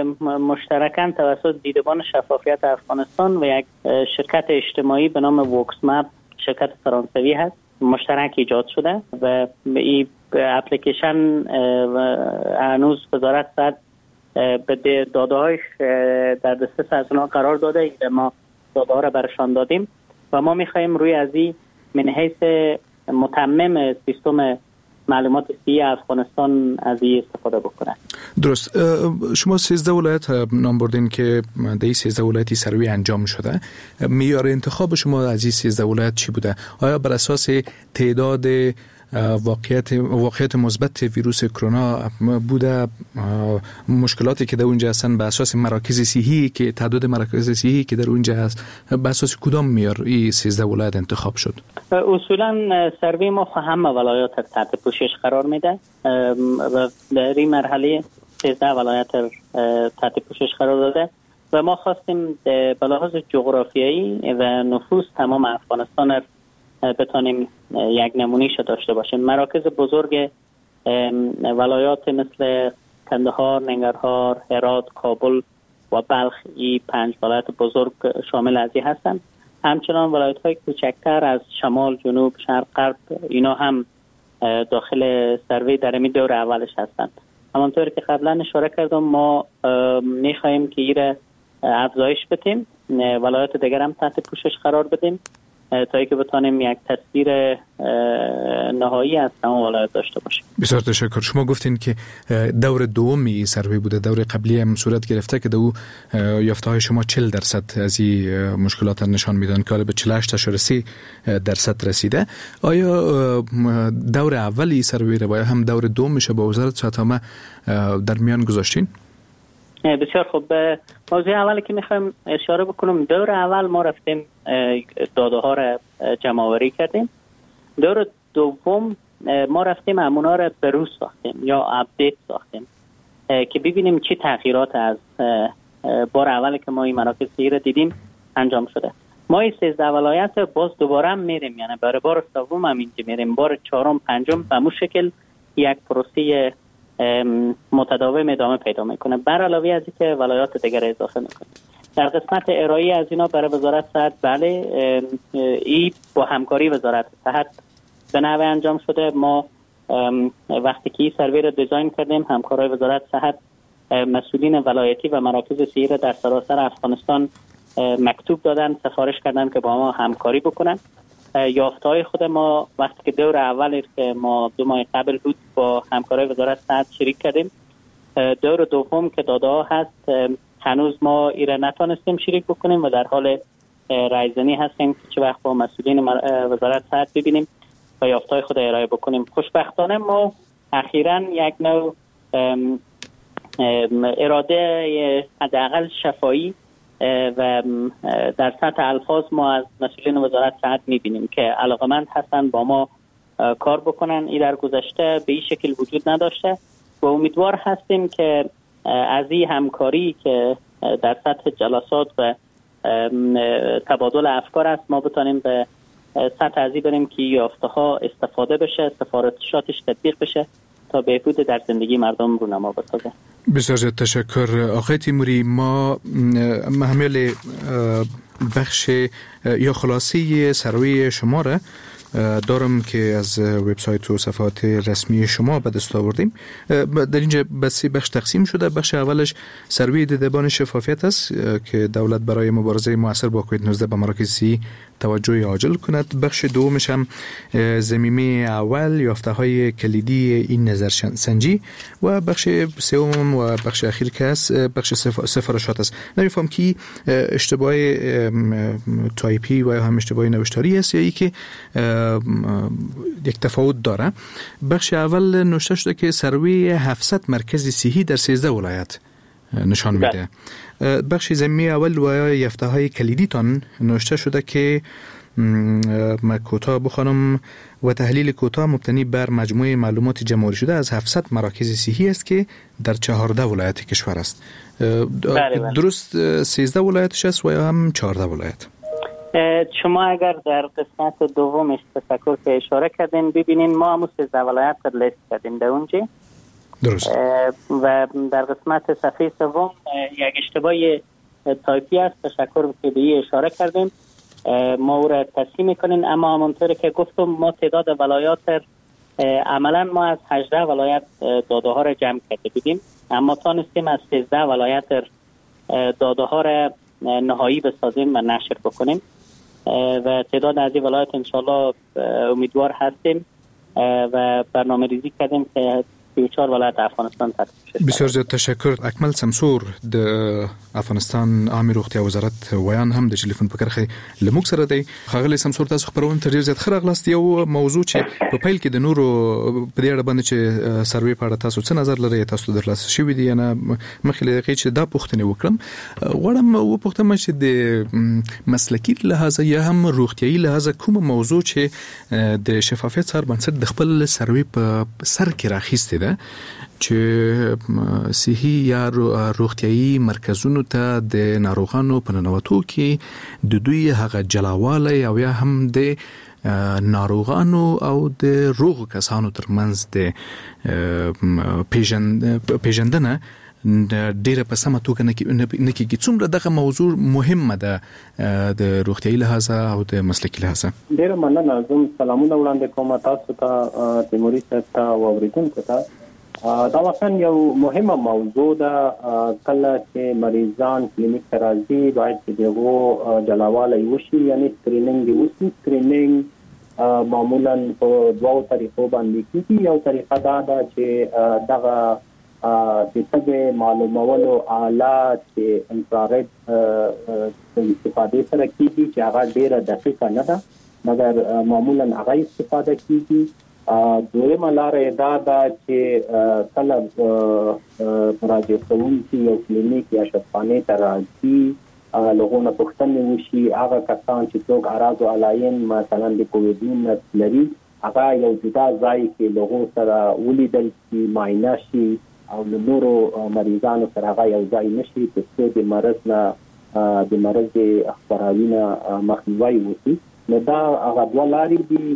مشترکاً توسط دیدبان شفافیت افغانستان و یک شرکت اجتماعی به نام وکسمپ، شرکت فرانسوی هست، مشترک ایجاد شده و این اپلیکیشن هنوز وزارت صحت به داده هایش در دسترس از اونها قرار داده. ما داده ها را برشان دادیم و ما میخواییم روی از این من حیث متمم سیستم معلومات صحی افغانستان از این استفاده بکنن. درست. شما 13 ولایت نام بردین که در این 13 ولایتی سروی انجام شده. معیار انتخاب شما از این 13 ولایت چی بوده؟ آیا بر اساس تعداد واقعیت مثبت ویروس کرونا بوده، مشکلاتی که در اونجا هستن به اساس مراکز صحی که تعداد مراکز صحی که در اونجا هست، به اساس کدام معیار این 13 ولایت انتخاب شد؟ اصولا سروی ما همه ولایات تحت پوشش قرار میده و در این مرحله 13 ولایت تحت پوشش قرار داده و ما خواستیم به لحاظ جغرافیایی و نفوس تمام افغانستان بتانیم یک نمونه‌اش داشته باشیم. مراکز بزرگ ولایات مثل کندهار، ننگرهار، هرات، کابل و بلخ، این 5 ولایت بزرگ شامل از این هستند. همچنان ولایت‌های کوچکتر از شمال، جنوب، شرق، غرب اینا هم داخل سروی در این دور اولش هستند. همانطور که قبلا اشاره کردم ما می‌خوایم که این افزایش بدیم، ولایت دیگر هم تحت پوشش قرار بدیم تا اینکه بتونیم یک تصویر نهایی از تمام ولایت داشته باشیم. بسیار تشکر. شما گفتین که دور دومی سروی بوده، دور قبلی هم صورت گرفته که دو یافته‌های شما 40% از این مشکلات نشان میدن که به 48.3% رسیده. آیا دور اولی سروی رو هم دور دومش با وزارت صحت عامه در میان گذاشتین؟ بسیار خوب. موضوع اولی که میخوایم اشاره بکنم، دور اول ما رفتیم داده ها را جمع آوری کردیم. دور دوم ما رفتیم همونا را بروز ساختیم یا اپدیت ساختیم که ببینیم چی تغییرات از بار اولی که ما این مراکز صحی را دیدیم انجام شده. ما این 13 ولایت باز دوباره هم میریم، یعنی برای بار سوم هم اینجا میریم، بار چهارم، پنجم به همون شکل یک پروسه متداوم ادامه پیدا میکنه، بر علاوه از اینکه ولایات دیگر اضافه میکنه. در قسمت ارائه از اینا برای وزارت صحت، بله این با همکاری وزارت صحت به نحوه انجام شده. ما وقتی که این سروی رو دیزاین کردیم، همکارای وزارت صحت مسئولین ولایتی و مراکز صحی را در سراسر افغانستان مکتوب دادن، سفارش کردن که با ما همکاری بکنن. یافته‌های خود ما وقتی که دور اول که ما 2 ماه قبل بود با همکارای وزارت صحت شریک کردیم، دور دوم که داده ها هست هنوز ما ایره نتونستیم شریک بکنیم و در حال رایزنی هستیم که چه وقت با مسئولین وزارت صحت ببینیم و یافته‌های خود ارائه بکنیم. خوشبختانه ما اخیراً یک نوع اراده حداقل شفایی و در سطح الفاظ ما از مسئولین وزارت صحت می‌بینیم که علاقمند هستن با ما کار بکنن. این در گذشته به این شکل وجود نداشته و امیدوار هستیم که از این همکاری که در سطح جلسات و تبادل افکار است ما بتانیم به سطح ازی بریم که یافته ها استفاده بشه، سفارشاتش تطبیق بشه تا بهبود در زندگی مردم رو نما بسازه. بسیار زیاد تشکر آقای تیموری. ما محمل بخش یا خلاصه سروی شما را دارم که از وبسایت و صفحات رسمی شما به دست آوردیم. در اینجا به سه بخش تقسیم شده. بخش اولش سروی دیدبان شفافیت است که دولت برای مبارزه مؤثر با کووید 19 به مراکزی توجه عاجل کند. بخش دومش هم ضمیمه اول یافته‌های کلیدی این نظرسنجی و بخش سوم و بخش اخیر که است بخش سفارشات است. نمی‌فهم که اشتباه تایپی و هم اشتباه نوشتاری است یا ای که یک تفاوت داره. بخش اول نوشته شده که سروی 700 مرکز صحی در 13 ولایت نشان میده. بخش ضمیمه اول و یافته‌های کلیدی تان نوشته شده که ما کوتاه بخوانم و تحلیل کوتاه مبتنی بر مجموعه معلومات جمع شده از 700 مراکز صحی است که در 14 ولایت کشور است. درست 13 ولایتش است و یا هم 14 ولایت؟ شما اگر در قسمت دومش تفکر که اشاره کردین ببینین ما هم 13 ولایت را لیست کردیم در اونجا. درست. و در قسمت صفحه سوم یک اشتباه تایپی است، تشکر که به این اشاره کردیم، ما او را تصحیح میکنین. اما همونطور که گفتم ما تعداد ولایات عملا ما از 18 ولایت داده ها را جمع کرده بودیم، اما تانستیم از 13 ولایت داده ها را نهایی بسازیم و نشر بکنیم و تعداد از این ولایت انشالله امیدوار هستیم و برنامه ریزی کردیم که 34 ولایت افغانستان تطبیق شد. بسیار زیاد تشکر. اکمل سمسور د افغانستان عامه روغتیا وزارت ویان هم د ټلیفون په کرخه لموږ سره دی. ښاغلی سمسور تاسو خبرونه تر ډیر زیات ښه راغلاست. یو موضوع چې په پیل کې د نورو په دې اړه باندې چې سروې په اړه تاسو څه نظر لرئ تاسو درلاسه شوي دي نه مخکې له دې چې دا پوښتنه وکړم غواړم وپوښتم چې د مسلکي لحاظ یا هم روغتیايي لحاظ کوم موضوع چې د شفافیت سره بنسټ د خپل سروې په سر کې راخیسته ده چې صحي یا روغتیايي مرکزونو ته د ناروغانو په ننوتو کې د دوی هغه جلاوالی او یا هم د ناروغانو او د روغ کسانو ترمنځ د پیژندنه ډیره په سمه توګه نه کېږي. څومره دغه موضوع مهمه ده د روغتیايي لحاظ او د مسلکي لحاظ؟ ډیره مننه. زه سلامونه وړاندې کوم تاسو ته، تیموري صاحب ته او اوریدونکو ته. دا واقعا یو مهمه موضوع ده. کله چې مریضان کلینیک ته راځي باید چې دغه جلاوالی وشي، یعنی سکرینینګ وشي. سکرینینګ معمولا په دوه طریقو باندې کیږي. یو طریقه دا ده چې دغه د تګ معلومولو آلات چې انفرارید استفاده سره کیږي چې هغه ډیره دقیقه نه ده مګر معمولا هغه استفاده کیږي. دویمه لاره دا ده چې کله مراجعه کوونکي یو کلینیک یا شفاخانه ته راځي لغونه پوښتنې وشي، هغه کسان چې څوک اعراض او علایم مثلا د کوویډ لري هغه یو جدا ځای کې لغو سره ولیدل شي، معاینه شي او نورو مریضانو سره هغه یو ځای نشي چې د مرض نه د مرض خپراوي نه مخنیوي وشي. نو دا هغه دوه لارې دي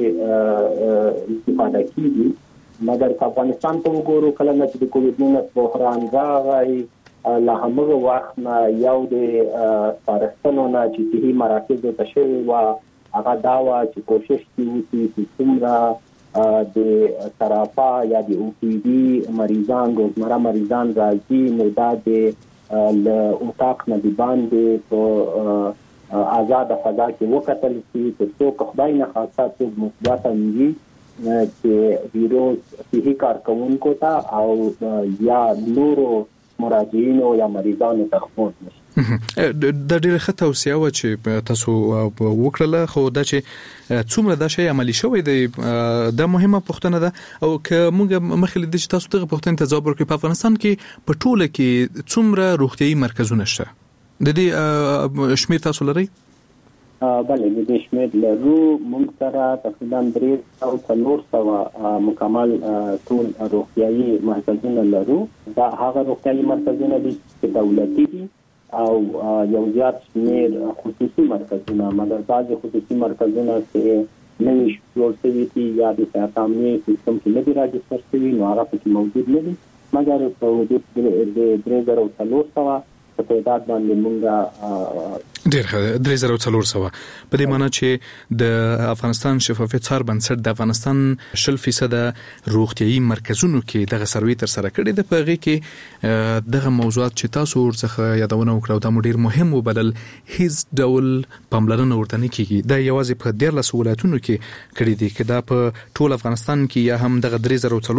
چې استفاده کیږي. مګر په افغانستان ته وګورو کله چې د کوویډ 19 بحران راغی له همغه وخت نه یو د سپارښتنو نه چې صحي مراکزو ته شوي وه هغه دا وه چې کوشش وکړي چې څومره د سرافا یا د او پی ډي مریضان روزمره مریضان راځي نو دا د اتاق نه د باندې په آزاد فضا کې وکتل شي چې څوک خدای نه خاصه څوک مثبت وي چې ویروس صحي کارکونکو ته او یا نورو مراجعینو یا مریضانو ته خپور نشي. د ډیره ښه توصیه و چې تاسو وکړله، خو دا چې څومره دا شی عملی شوی دی دا مهمه پوښتنه ده. او که موږ مخکې د تاسو دغه پوښتنې ته ځواب ورکړو، په افغانستان کې په ټوله کې څومره روغتیايي مرکزونه شته؟ د دې شمیر تاسو لرئ؟ بله، د دې شمیر لرو. موږ سره تقریبا 300 مکمل ټول روغتیايي مرکزونه لرو. دا هغه روغتیايي مرکزونه دي چې دولتي دي او یو زیات شمیر خصوصي مرکزونه، مګر بعضې خصوصي مرکزونه چې نوي جوړ شوي دي یا د صحت عامې سیستم کې نه دي راجستر شوي، نو هغه پکې موجود نه دي. مګر په حدود د 3400 په تعداد باندې مونږ ډېر ښه 3400 په دې معنی چې د افغانستان شفافیت څار بنسټ د افغانستان 0% روغتیايي مرکزونو کې دغه سروي تر سره کړی د پغې کې دغه موضوعات چې تاسو ورڅخه یادونه وکړو دا ډېر مهم وبلل. هیڅ ډول پاملرنه ورته نه کیږي. دا یوازې په 14 ولایتونو کې کړی دی، که دا په ټول افغانستان کې یا هم دغه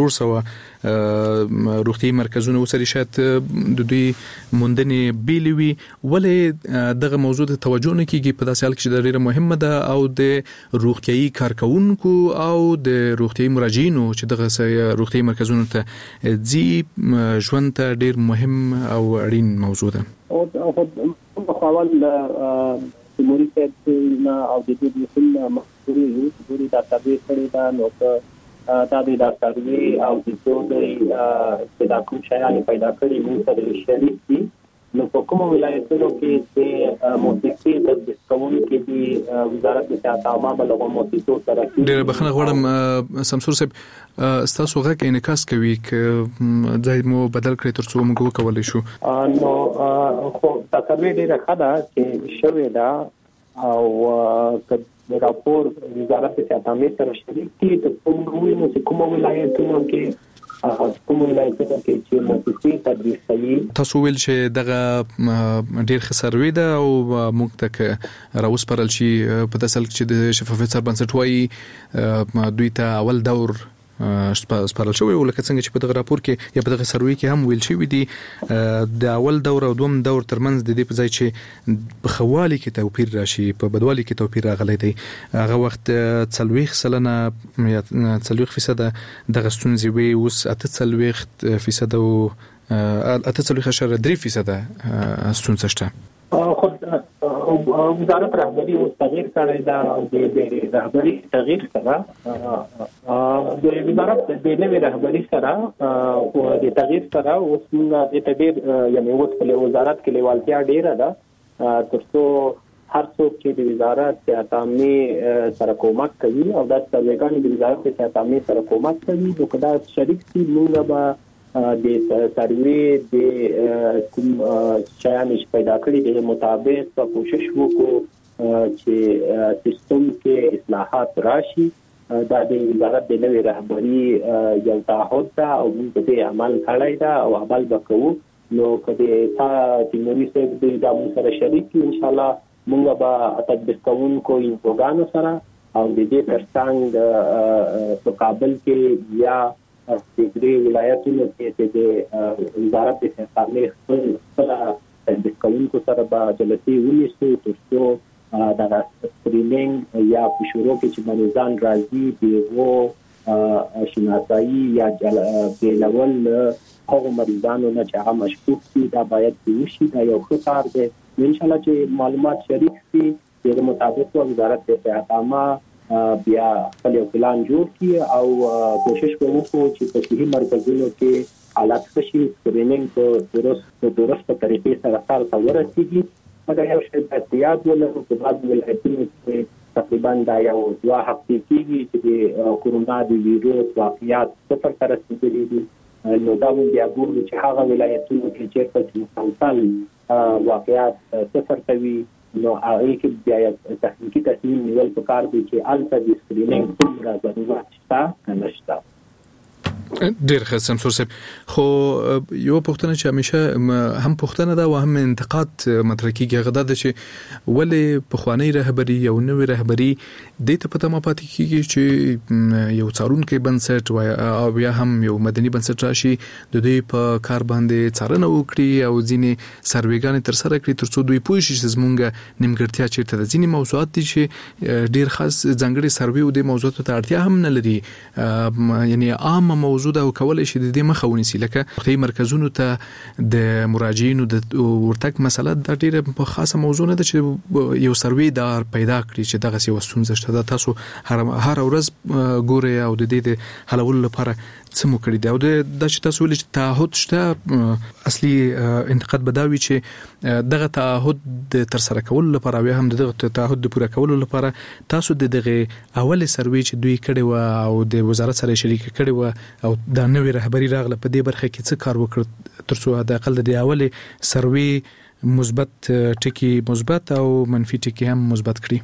3400 روغتیايي مرکزونه وسري شاید د دوی موندنې بیلوي، ولې دغه موضوع ته توجه نه کیږي په داسې حال کې چې د ډیره مهمه ده او د روغتیايي کارکونکو او د روغتیايي مراجعینو چې دغه روغتیايي مرکزونو ته ځي ژوند ته ډیر مهم او اړین موضوع ده. او په خپل تیموري صاحب او د دې مسله مخوري دا تابع کړی دا نو دا د ډاکټري او د دوی چې دا کوم شایان پیدا کړی موږ سره شریک دي. نو په کومو ولایتونو کې چې موسیقي د ډسکاونټ کې دي وزارت د صحت عامه له موسیقي سره ډېر بخښنه غواړم سمسور صاحب، تاسو غږ انعکاس کوي چې ځای مو بدل کړئ ترڅو موږ وکولای شو. نو خو تاسو ډېر ښه ده چې شوې ده او راپور وزارت د صحت عامه سره شریک دي ته کومو ولایتونو کې تاسو ویل چې دغه ډیر خسروي ده او موږ ته راوسپارل شي په تسل چې د شفافیت سره بنسټ وایي دوی ته اول دور سپارل شوی او لکه څنګه چې په دغه راپور کې یا په دغه سروي کې هم ویل شوی دی د اول دور او دوم دور ترمنځ د دې په ځای چې په خوالي کې توپیر راشي په بدوالي کې توپیر راغلی دی. هغه وخت 40% یا 40% دغه ستونزې وي، اوس 48% او 48.3% ستونزه شته. خود وزارت رهبری اوس تغییر کړی دا او د رهبری تغییر سره د وزارت د نوې رهبری سره او د تغییر سره اوس موږ د تغییر یعنی اوس په وزارت کې لیوالتیا ډیره ده ترڅو هر څوک چې د وزارت صحت عامه سره کومک کوي او د سرویګانو د وزارت صحت عامه سره کومک کوي نو کدا شریک سي موږ به د سروي د کوم شایان چې پیدا کړی د مطابق په کوشش وکړو چې سیستم کې اصلاحات راشي. دا د وزارت د نوې رهبری یو تعهد ده او موږ په عمل کړی دا او عمل وکړو. نو کله چې تیموري صاحب د دامن سره شریک ان شاء الله موږ به تطبیق کوونکو انفوګانو سره او د دې ترڅنګ په کابل کې یا د دې ولایتونو کې د وزارت د صحت عامه خپل تطبیق کوونکو سره به جلسې ونیسو ترڅو دا سکرینینګ یا په شروع کې چې مریضان راځي دیغو شناسایی یا بیلول هغه مریضانو نه چې هغه مشکوک دي دا باید وشي. دا یو ښه کار دی. ان شاء الله چې معلومات شریک شي د مطابق وزارت د صحت عامه بیا خپل پلان جوړ کړي او کوشش وکړو چې په صحي مرکزونو کې حالات ښه شي، سکرینینګ په درسته طریقې سره سره ورسیږي. مګر یو شی د یاد ولرو چې بعض ولایتونو کې تقریبا دا یو 2 هفتې کېږي چې د کورونا د ویروس واقعیات صفر ته رسیدلي دي. نو دا موږ بیا ګورو چې هغه ولایتونو کې چیرته مسلسل واقعیات صفر ته وي نو هغه کې بیا تخنیکی تصمیم نیول پکار دي چې الته د سکرینینګ څومره ضرورت شته کنه شته. ډیر ښه سمسور صاحب. خو یو پوښتنه چې همیشه هم پوښتنه ده او هم انتقاد مطرح کیږي هغه ده چې ولې پخوانی رهبری او نوې رهبری د ته پته ما پاتې کیږي چې یو څارونکو بنسټ او بیا هم یو مدني بنسټ راشي د دوی په کار باندې څارنه وکړي او ځینې سروېګانې تر سره کړي ترڅو دوی پوه شي چې زمونږ نیمګړتیا چیرته ده. ځینې موضوعات دي چې ډیر خاص ځانګړي سروې او د موضوعاتو ته اړتیا هم نه لري، یعنی عام موضوع ده او کولای شي د دې مخه ونیسي، لکه روغتیايي مرکزونو ته د مراجعینو د ورتګ مسله د ډیره خاصه موضوع نه ده چې یو سروې دار پیدا کړي چې دغه څه ستونزه شته. تاسو هر ورځ ګورئ او د دې د حلولو لپاره څه مو کړی دی او د چې تاسو ولې تعهد شته. اصلي انتقاد بداوي چې دغه تعهد د تر سره کولو لپاره او هم دغه تعهد د پوره کولو لپاره تاسو دغه اول سروې چې دوی کړی و او د وزارت سره شریک کړی و او د نوې رهبری راغله په دې برخه کې څه کار وکړ ترڅو د اقل د اولې سروې مثبت ټکی مثبت او منفي ټکی هم مثبت کړي؟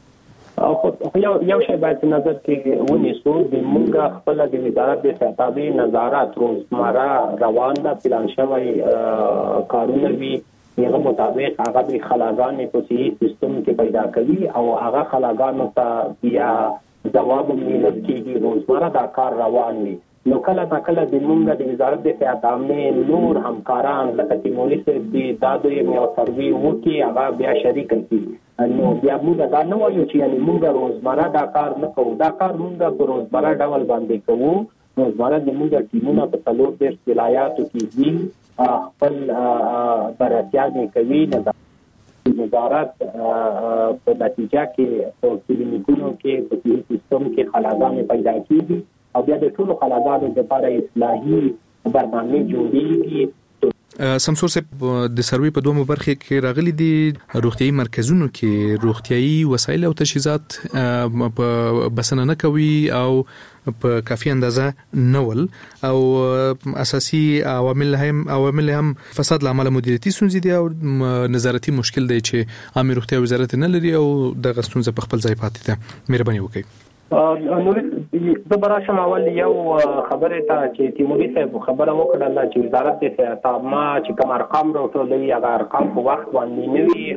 یو شی باید نظر کې ونیسو، د مونږ خپل د وزارت د ساتابي نظارت روزمره روان ده، پلان شوی کارونه وي هغه مطابق هغه د خلاګانې په صحیح سیستم کې پیدا کوي او هغه خلاګانو ته بیا جواب ملت کېږي، روزمره دا کار روان وي. نو کله د مونږ د وزارت د ساتامه نور همکاران لکه تیموري صاحب دی دا دوی یو سروي وکي هغه بیا شریک کړي، نو بیا موږ دا نه وایو چې یعنی موږ روزمره دا کار نه کوو، دا کار موږ په روزمره ډول باندې کوو. روزمره د موږ ټیمونه په څلور دیرش ولایاتو کې دي، خپل بررسیانې کوي، وزارت په نتیجه کې په کلینیکونو کې په صحي سیستم کې خلاګانې پیدا کیږي او بیا د ټولو خلاګانو لپاره اصلاحي برنامه جوړیږي. سمسور صاحب د سروې په دوه برخه کې راغلي دي، روغتيایي مرکزونو کې روغتيایي وسایل او تجهیزات په بسنه نه کوي او په کافي اندازه نول او اساسي عوامل هم فساد لامل مدیریتي ستونزې دي او نظارتي مشکل دی چې عامه روغتیا وزارت نه لري او د غستونزه په خپل ځای پاتې ده. مهرباني وکړئ. نو د براشم اول یو خبره ته چې تیموري صاحب خبره وکړه چې وزارت د ساتامه چې کوم ارقام راټولوي هغه ارقام په وخت باندې نه وي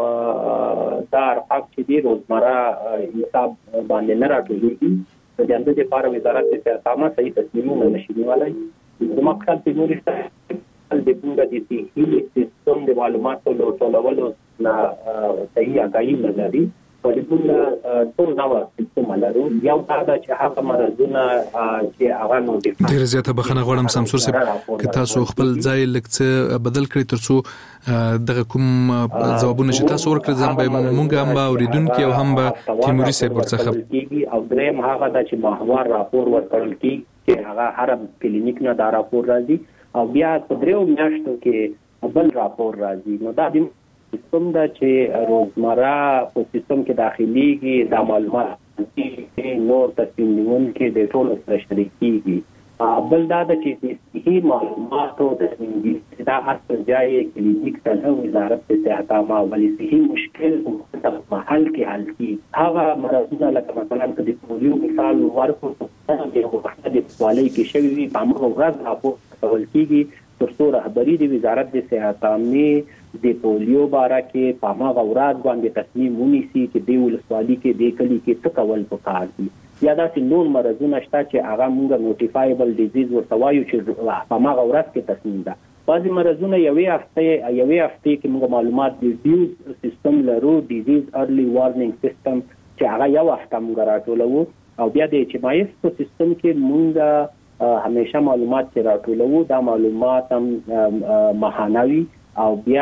او دا ارقام چې دی روزمره حساب باندې نه راټولېږي. د دې لپاره وزارت د ساتامه صحیح تصمیمونه نشي نیولای. زما خپل تیموري صاحب د پوره د صحي سیستم د معلوماتو ټولولو نه صحیح اګایي نه لري. ټول نو سیستم لرو یو دا چې هغه مرزونه چې هغه نو دي ډیر زیاته بخنه غواړم سمسور صاحب که تاسو خپل ځای لکه بدل کړئ ترڅو دغه کوم ځوابونه چې تاسو ورکړل ځم به مونږ هم اوریدونکو او هم به تیموري صاحب ورڅخه او دریم هغه دا چې محور راپور ورکړل کی چې هغه هر کلینیک نه دا راپور راځي او بیا په دریو میاشتو کې بل راپور راځي. نو دا سیستم دا چې روزمره په سیستم کې داخليږي دا معلومات چې نور تصمیم نیونکي د ټولو سره شریک کیږي. بل دا چې د صحي معلوماتو د تصمیم دا اصل ځای کلینیک ته وزارت د صحت عامه ولې صحي مشکل په محل کې حل کی هغه مرزونه لکه مثلا د پولیو مثال ورکو د وخت د سوالي کې شوی په موږ ورځ راپور کول کیږي ترڅو رهبری د وزارت د صحت عامه د پولیو باره کې په هغه ورځ باندې تصمیم ونیسي چې د ولسوالۍ کې د کلی کې څه کول پکار دي یا داسې نور مرزونه شته چې هغه موږ نوټیفایبل ډیزیز ورته وایو چې په هغه ورځ کې تصمیم ده. بعضې مرزونه یوې هفتې کې موږ معلومات د ډیوز سیستم لرو، ډیزیز ارلی وارنینګ سیستم چې هغه یو هفته موږ راټولوو او بیا د اچ ام آی اس په سیستم کې موږ همیشه معلومات چې راټولوو دا معلومات هم ماهانوي او بیا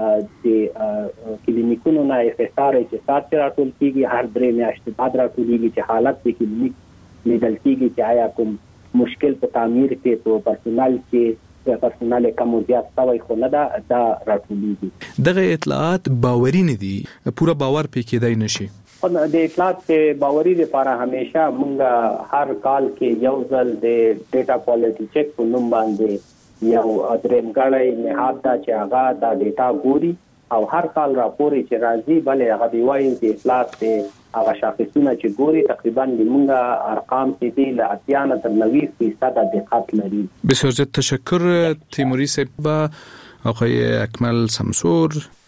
د کلینیکونو نه اف اس ار چې سات راټول کیږي هر درې میاشتې بعد راټولېږي چې حالت د کلینیک لیدل کیږي چې آیا کوم مشکل په تعمیر کې په پرسونل کې کم زیات شوی خو نه دا راټولېږي. دغه اطلاعات باوري نه دي، پوره باور پې کېدای نشي. د اطلاعات باوري لپاره همیشه موږ هر کال کې یو ځل د ډیټا کوالټي چیک په نوم باندې یو درېمګړی نهاد دا چې هغه دا ډیټا ګوري او هر کال راپور چې راځي بلې هغه دی وایي چې اطلاعات هغه شاخصونه چې ګوري تقریبا لمونږه ارقام چې دي له 80 تر 90% دقت لري. بسیار زیاد تشکر تیموری صاحب. آقای اکمل سمسور